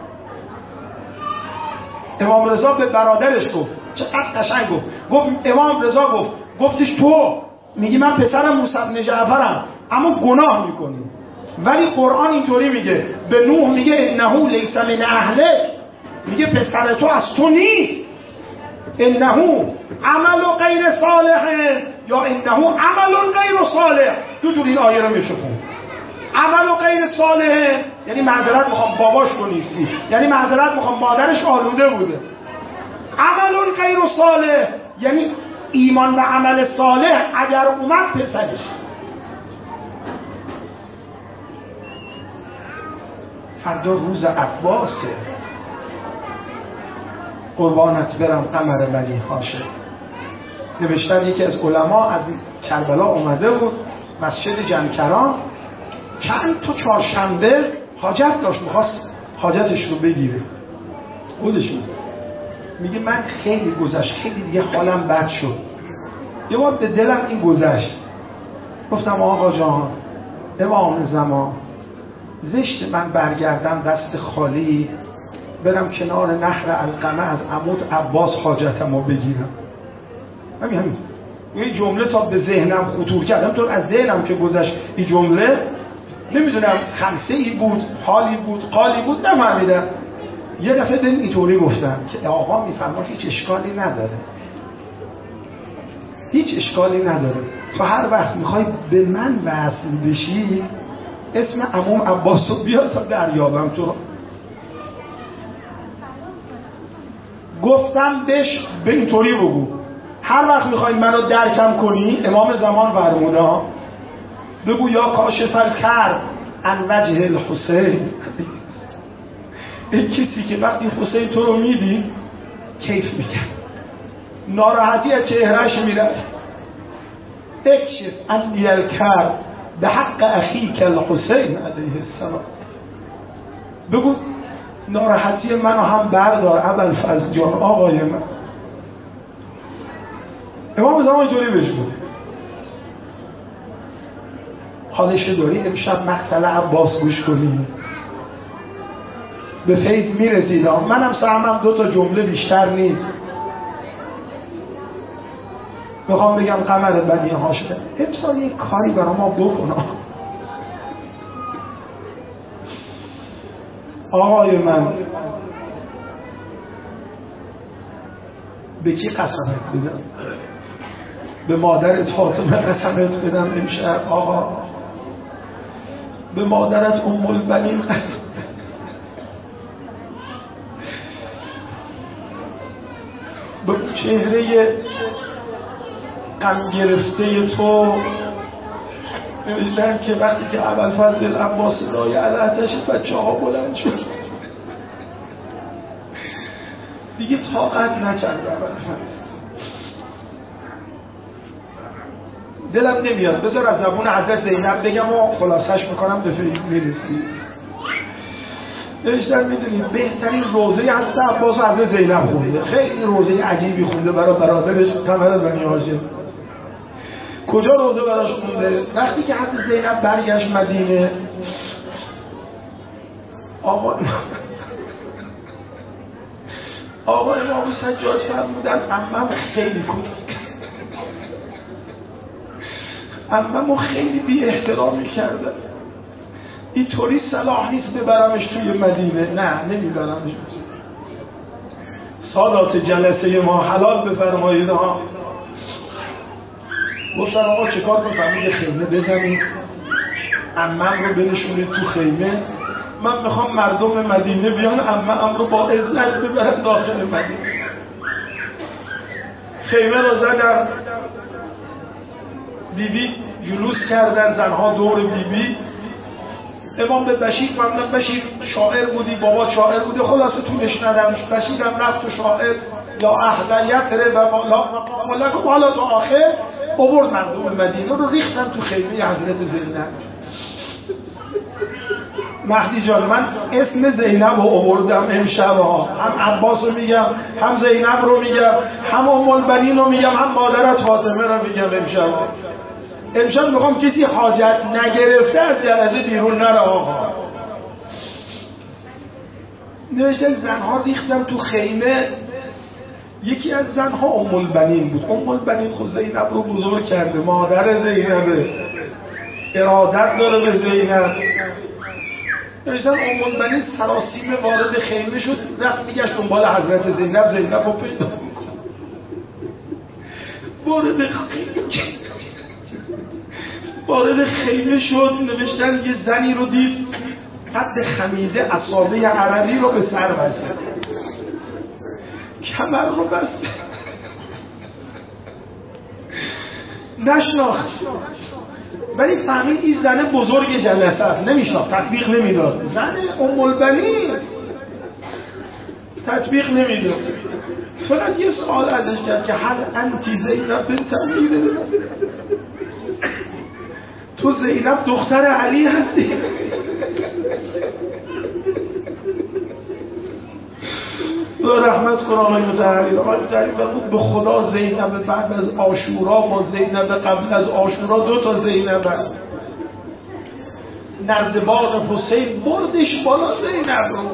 امام رضا به برادرش گفت، چقدر قشنگ گفت امام رضا گفتش تو میگی من پسر موسی بن جعفرم اما گناه میکنی، ولی قرآن اینطوری میگه، به نوح میگه انه لیس من اهلک، میگه پسر تو از تو نیست، انه عمل غیر صالح یا انه عمل غیر صالح. دو این آیه رو میشه خوند. عمل غیر صالح یعنی معذرت میخوام باباش تو نیستی، یعنی معذرت میخوام مادرش آلوده بوده. عمل غیر صالح یعنی ایمان و عمل صالح اگر اومد پسرش. فردا روز عباسه، قربانت برم قمر بنی هاشم. نوشتن یکی از علما از کربلا اومده بود مسجد جمکران، چند تا چهارشنبه حاجت داشت، میخواست حاجتش رو بگیره. خودشون میگه من خیلی گذشت، خیلی دیگه حالم بد شد، یه بار به دلم این گذشت، گفتم آقا جان امام زمان زشت من برگردم دست خالی برم کنار نهر علقمه از عمود عباس حاجتمو بگیرم. همین این جمله تا به ذهنم خطور کردم، تو از ذهنم که گذشت این جمله نمیدونم خمسه ای بود، حالی بود، قالی بود، نفهمیدم. یه دفعه دل اینطوری گفتم که آقا میفرماد هیچ اشکالی نداره، هیچ اشکالی نداره، تو هر وقت میخوای به من وصل بشی اسم عموم عباس رو بیا تا دریابم تو. گفتم بهش به اینطوری بگو هر وقت میخوای منو درکم کنی، امام زمان فرموده بگو یا کاشف الکرب عن وجه الحسین. این کسی که وقتی حسین تو رو میدید کیف میکرد، ناراحتی از چهرهش میرفت. اکشف عنی الکرب به حق اخیک الحسین علیه السلام. بگو ناراحتی منو هم بردار ابوالفضل جان، آقای من. امام زمان اینطوری بهش بود. حالش داری امشب مقتل عباس گوش کنی، به فیض میرسید. منم سهمم 2 تا جمله بیشتر نیست، میخوام بگم قمر بنی هاشم امسال یک کاری برای ما بکن. آقای من به کی قسمت بدم؟ به مادرت فاطمه قسمت بدم امشب آقا؟ به مادرت ام البنین قسمت؟ به چهره غم گرفته تو نوشتن که وقتی که ابوالفضل عباس رای علتش بچه ها بلند شد دیگه طاقت نکرد ابوالفضل. دلم نمیاد بذار از زبون حضرت زینب بگم و خلاصش میکنم به فکر میرسی. نوشتن میدونید بهترین روزه حضرت عباس و حضرت زینب خونده، خیلی روزه عجیبی خونده برای برادرش قمر بنی هاشم. کجا روزه براش خونده؟ وقتی که حضرت زینب برگشت مدینه، آقا امام سجاد فرمودن عمم خیلی کودک، عممو خیلی بی احترامی کردن، اینطوری صلاح نیست ببرمش توی مدینه. نه نمیبرمش. سادات جلسه ما حلال بفرمایید ها. گفتن آقا چه کار بفرمایید؟ خیمه بزنید عمم رو بنشونید تو خیمه، من میخوام مردم مدینه بیان عمم رو با عزت ببرن داخل مدینه. خیمه رو زدن، بیبی جلوس کردن، زنها دور بیبی. امام به بشیر فرمودن بشیر شاعر بودی، بابا شاعر بوده، خلاصه طولش ندم. بشیرم رفت و شاعر یا احلیت ره و مقام لکم حالا تا آخر آورد مردم مدینه رو ریختن تو خیمه حضرت زینب. مهدی جان من اسم زینب رو آوردم امشب ها، هم عباس رو میگم، هم زینب رو میگم، هم ام البنین رو میگم، هم مادرت فاطمه رو میگم امشب ها. امشب میخوام کسی حاجت نگرفته از جلسه بیرون نره آقا. نوشتن زنها ریختن تو خیمه. یکی از زنها ام البنین بود. ام البنین خود زینب رو بزرگ کرده، مادر زینبه، ارادت داره به زینب. نوشتن ام البنین سراسیمه وارد خیمه شد، رفت میگشت دنبال حضرت زینب، زینب رو پیدا وارد خیمه شد. نوشتن یه زنی رو دید قد خمیده اصابع عربی رو به سر بسته، کمر رو بست نشناخت، ولی فهمید این زن بزرگ جلسه است. نمیشناخت، تطبیق نمیداد. زن ام البنین تطبیق نمیداد. فقط یه سوال ازش کرد که هل انتی زینب بنت امیر، تو زینب دختر علی هستی؟ رحمت کنه آقای متحری. آقای متحری فرمود به خدا زینب بعد از عاشورا با زینب قبل از عاشورا 2 تا زینب هست. نردبان حسین بردش بالا زینب رو.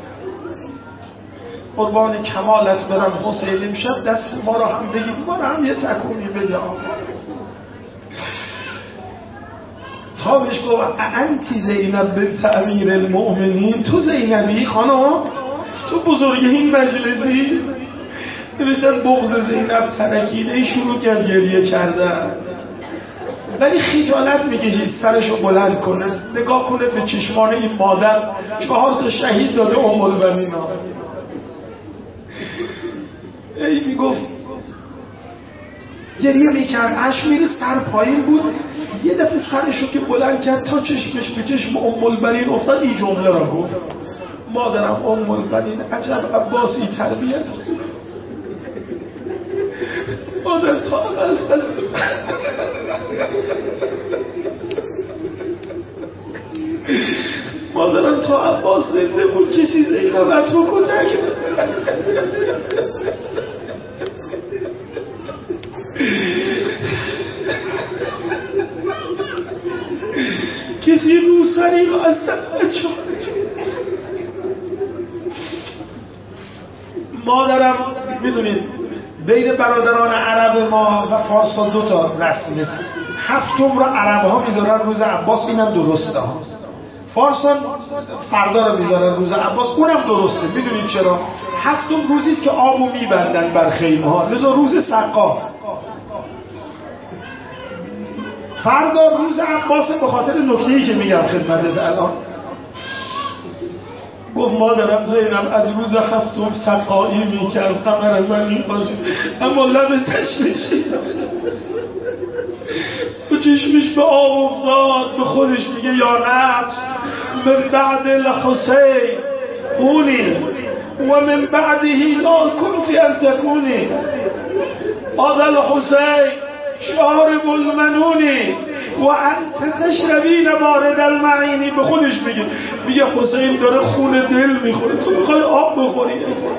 قربان کمالت برم حسین، امشب دست ما رو هم بگید، ما رو هم یه تکونی بده. تا بهش گفت انتی زینب بنت امیر المؤمنین، تو زینبی خانم؟ تو بزرگی این مجلسی؟ نوشتن بغض زینب ترکیده شروع کرد گریه کردن، ولی خجالت میکشید سرشو بلند کنه نگاه کنه به چشمان این مادر 4 تا شهید داده ام البنین ها. ای میگفت گریه میکرد، اشک میره، سر پایین بود. یه دفعه سرشو که بلند کرد تا چشمش به چشم ام البنین افتاد، این جمله را گفت: مادرم ام البنین عجب عباسی تربیت، مادر تا اول مادرم تا عباس زنده بود کسی زینبت رو کتک کسی روسری رو از سمت شد. مادرم میدونید بین برادران عرب ما و فارسا 2 تا رسمه، 7 رو عرب ها میذارن روز عباس، اینم درسته ها. فارسا فردا رو میذارن روز عباس، اونم درسته. میدونید چرا؟ 7 روزیست که آبو میبندن بر خیمه ها، لذا روز سقا. فردا روز عباس به خاطر نکته‌ای که میگم خدمتت الان. گفت مادرم زینب از روز 7 سقایی میکرد، قمر من این باشید، اما لب تشویشی و چشمش به آب افتاد، به خودش میگه یا نفس من بعد الحسین خونی و من بعده لا کنفی ان تکونی. هذا الحسین شارب المنونی و انت تشربین بارد المعینی. به خودش میگه حسین داره خون دل میخوره، تو میخوای آب بخوری.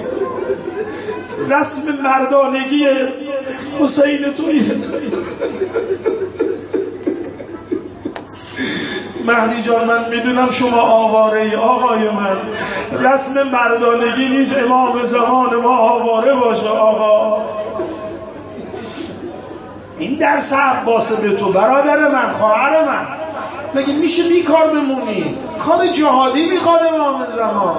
رسم مردانگی حسین تویه. مهدی جان من میدونم شما آواره ای آقای من، رسم مردانگی نیست امام زمان ما آواره باشه آقا. این درس عباسه به تو برادر من، خواهر من. مگه میشه بیکار بمونی؟ کار جهادی میخواد امام زمان.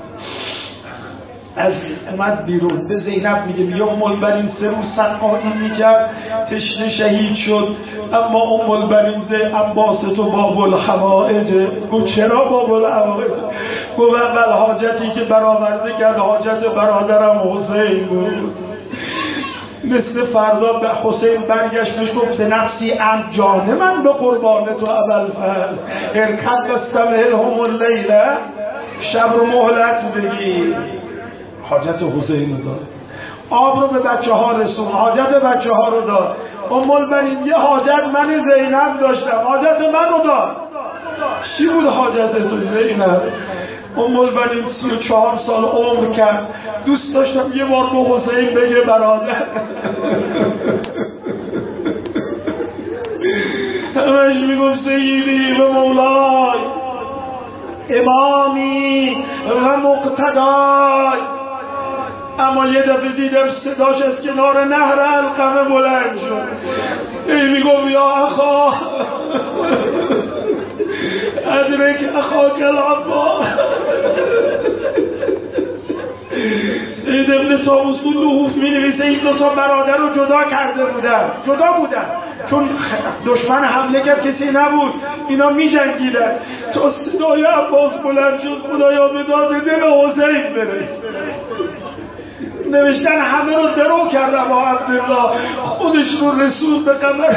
از اومد بیرون به زینب میگه ام البنین 3 روز سقایی میکرد، تشنه شهید شد، اما ام البنین عباس تو باب الحوائج. گفت چرا باب الحوائج؟ گفت اول حاجتی که برآورده کرد حاجت برادرم حسین بود. مثل فردا به حسین برگشت بهش گفت نفسی ام جان من به قربان تو ابوالفضل ارکب واستمهلهم اللیله، شب رو مهلت بگیر. حاجت حسین رو داد، آب رو به بچه ها رسون، حاجت بچه ها رو داد. ام البنین یه حاجت من زینب داشتم، حاجت من رو داد. چی بود حاجت تو زینب؟ ام البنین 34 سال عمر کرد، دوست داشتم یه بار به حسین بگه برادر. همش میگفت سیدی و مولای، امامی و مقتدای. اما یه دفعه دیدم صداش از کنار نهر علقمه بلند شد، ای میگفت یا اخا ادرک اخاک العباس. سید ابن طاووس تو لحوف می‌نویسه این 2 تا برادر رو جدا کرده بودن، جدا بودن چون دشمن حمله کرد کسی نبود، اینا می‌جنگیدن. تا صدای عباس بلند شد خدایا به داد دل حسین برس. نوشتن همه رو درو کرد ابا عبدالله، خودش رو رسول به قبر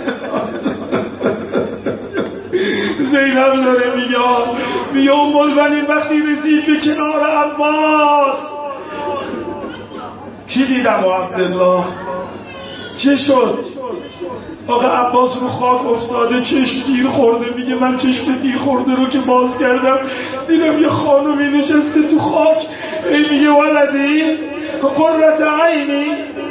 زینب داره میگه ام البنین وقتی رسید به کنار عباس چی دید ابا عبدالله؟ چه شد؟ آقا عباس رو خاک افتاده، چشم گیر خورده. میگه من چشم گیر خورده رو که باز کردم دیدم یه خانومی نشسته تو خاک. میگه ولدی قرة عینی،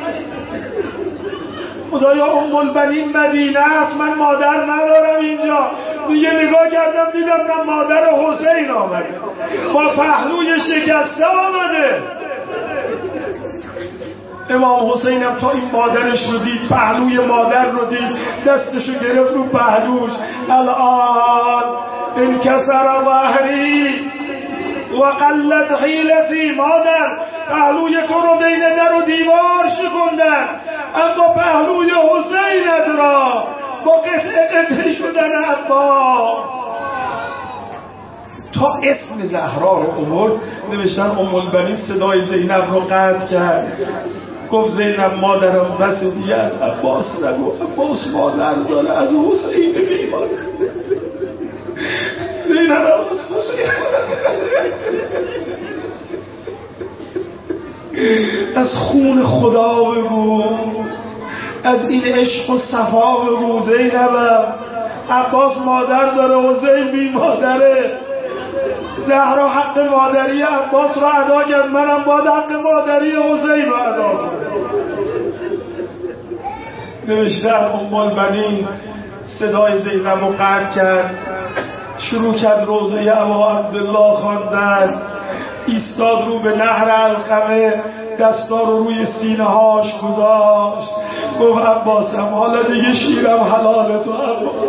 خدایا ام البنین مدینه است، من مادر ندارم اینجا. دیگه نگاه کردم دیدم نه مادر حسین آمده، با پهلوی شکسته آمده. امام حسینم تا این مادرش رو دید، پهلوی مادر رو دید، دستشو گرفت رو پهلوش. الان انکسر ظهری و قلت حیلتی، مادر پهلوی تو رو بین در و دیوار شکندن، اما پهلوی حسینت را با قطعه شدن عباس. تا اسم زهرا رو آورد، نوشتن ام البنین صدای زینب رو قطع کرد، گفت زینب مادرم بس دیگه از عباس نگو، عباس مادر داره از حسین بیمار. زینب از حسین از خون خدا بگو، از این عشق و صفا بگو. زینبم عباس مادر داره، حسین بی مادره. زهرا حق مادری عباس رو ادا کرد، منم باید حق مادری حسین رو ادا کنم. نوشتن ام البنین صدای زینب رو قطع کرد، شروع کرد روضه ابا عبدالله خواندن، ایستاد رو به نهر علقمه، دستا رو روی سینه هاش گذاشت، گفت عباسم حالا دیگه شیرم حلاله تو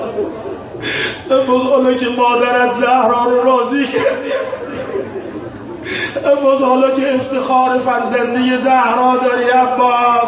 عباس، حالا که مادرت زهرا رو راضی کردی، عباس حالا که افتخار فرزندی زهرا داری عباس.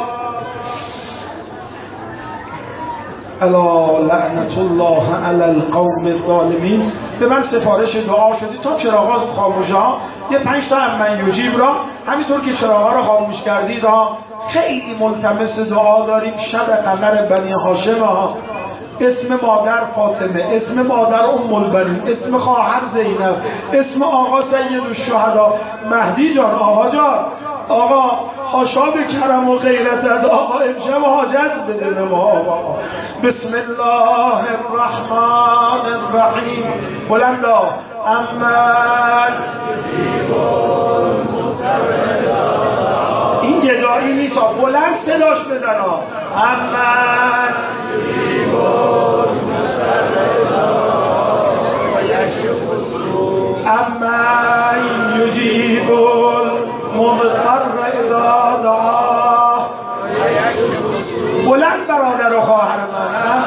الا لعنت الله علی القوم الظالمین. به من سفارش دعا شدی تا چراغا خاموش ها، یه 5 تا من یجیب را همینطور که چراغا رو خاموش کردید ها، خیلی ملتمس دعا داریم. شب قمر بنی هاشم ها، اسم مادر فاطمه، اسم مادر ام البنین، اسم خواهر زینب، اسم آقا سید الشهدا مهدی جان، آقا جان، آقا حاشا به کرم و غیرت، آقا امشب حاجت بده به ما آقا. بسم الله الرحمن الرحیم. بلندا امن این گدایی نیست، بلند صداش بزن ها. امن اما یجیب المضطر اذا دعاه. بلند برادر و خواهر من.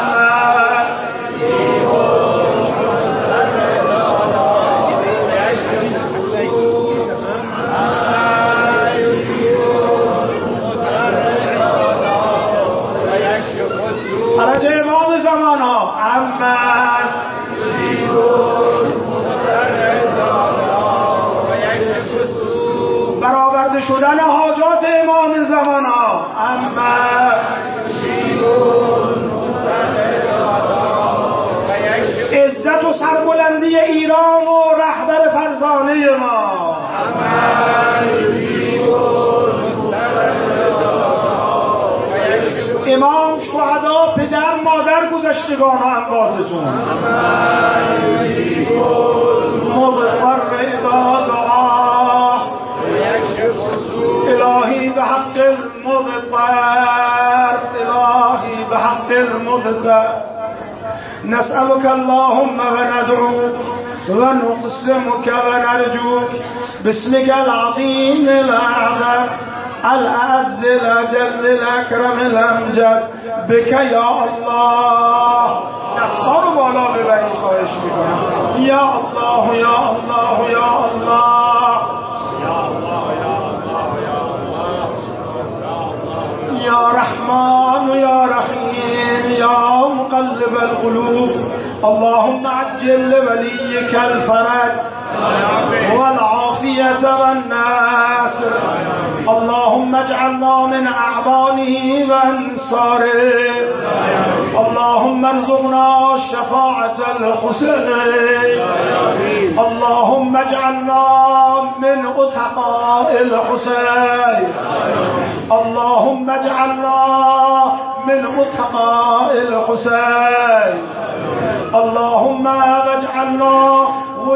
حضرت امام زمان ها اما برآورده شدن حاجات امام زمان ها اما عزت و سربلندی ایران و رهبر فرزانه ما امام شهدا پدر مادر گذشتگان و امواتتون مضطر اذا دعا الهی به حق المضطر الهی به حق المضطر نسألك اللهم وندعوك ونقسمك ونرجوك باسمك العظيم الأعظم الأعز الأجل الأكرم الأمجد بك يا الله. دستا رو بالا ببرید خواهش میکنم. یا الله یا الله یا الله یا الله یا رحمان یا رحیم یا مقلب القلوب اللهم عجل لوليك الفرج والعافية والناصر اللهم اجعلنا من أعوانه وأنصاره اللهم ارزقنا شفاعة الحسين اللهم اجعلنا من أتقاء الحسين اللهم اجعلنا من أتقاء الحسين اللهم اجعلنا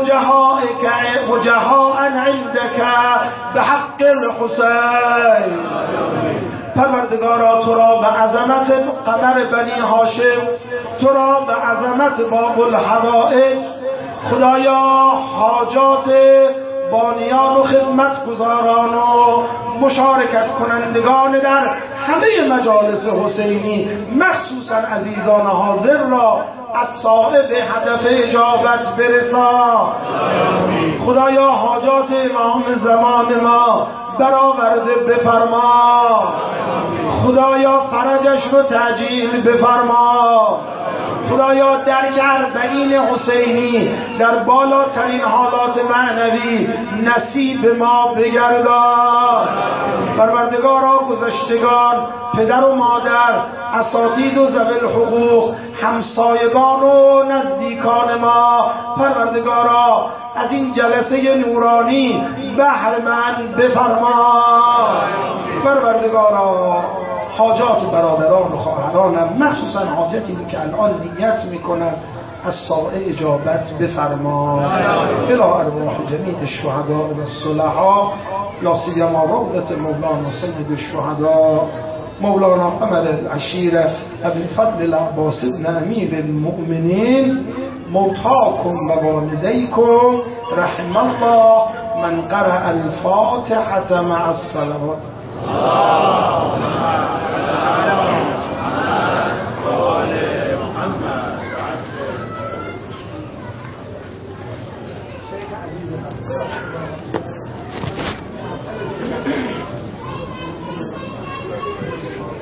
وجهاء عندك بحق الحسين. پروردگارا تو را به عظمت قمر بنی هاشم، تو را به عظمت باب الحوائج، خدایا حاجات بانیان و خدمتگزاران و مشارکت کنندگان در همه مجالس حسینی مخصوصا عزیزان حاضر را از صاحب هدف اجابت برسان. خدایا حاجات امام زمان ما برآورده بفرما. خدایا فرجش رو تعجیل بفرما. خدایا درک اربعین حسینی در بالاترین حالات معنوی نصیب ما بگردان. پروردگارا گذشتگان، پدر و مادر، اساتید و ذوی الحقوق، همسایگان و نزدیکان ما، پروردگارا از این جلسه نورانی بهره‌مند بفرما. پروردگارا حاجات برادران و خواهرانم، مخصوصا حاجتی که الان نیت میکنن از ساعه اجابت بفرما. الى ارواح جمیع الشهداء و الصلحاء، لا سیما روضة مولانا سید الشهداء مولانا قمر العشیر ابن فضل العباس بن امیر المؤمنین، موتاکم و والدیکم رحم الله من قرأ الفاتحة مع الصلوات.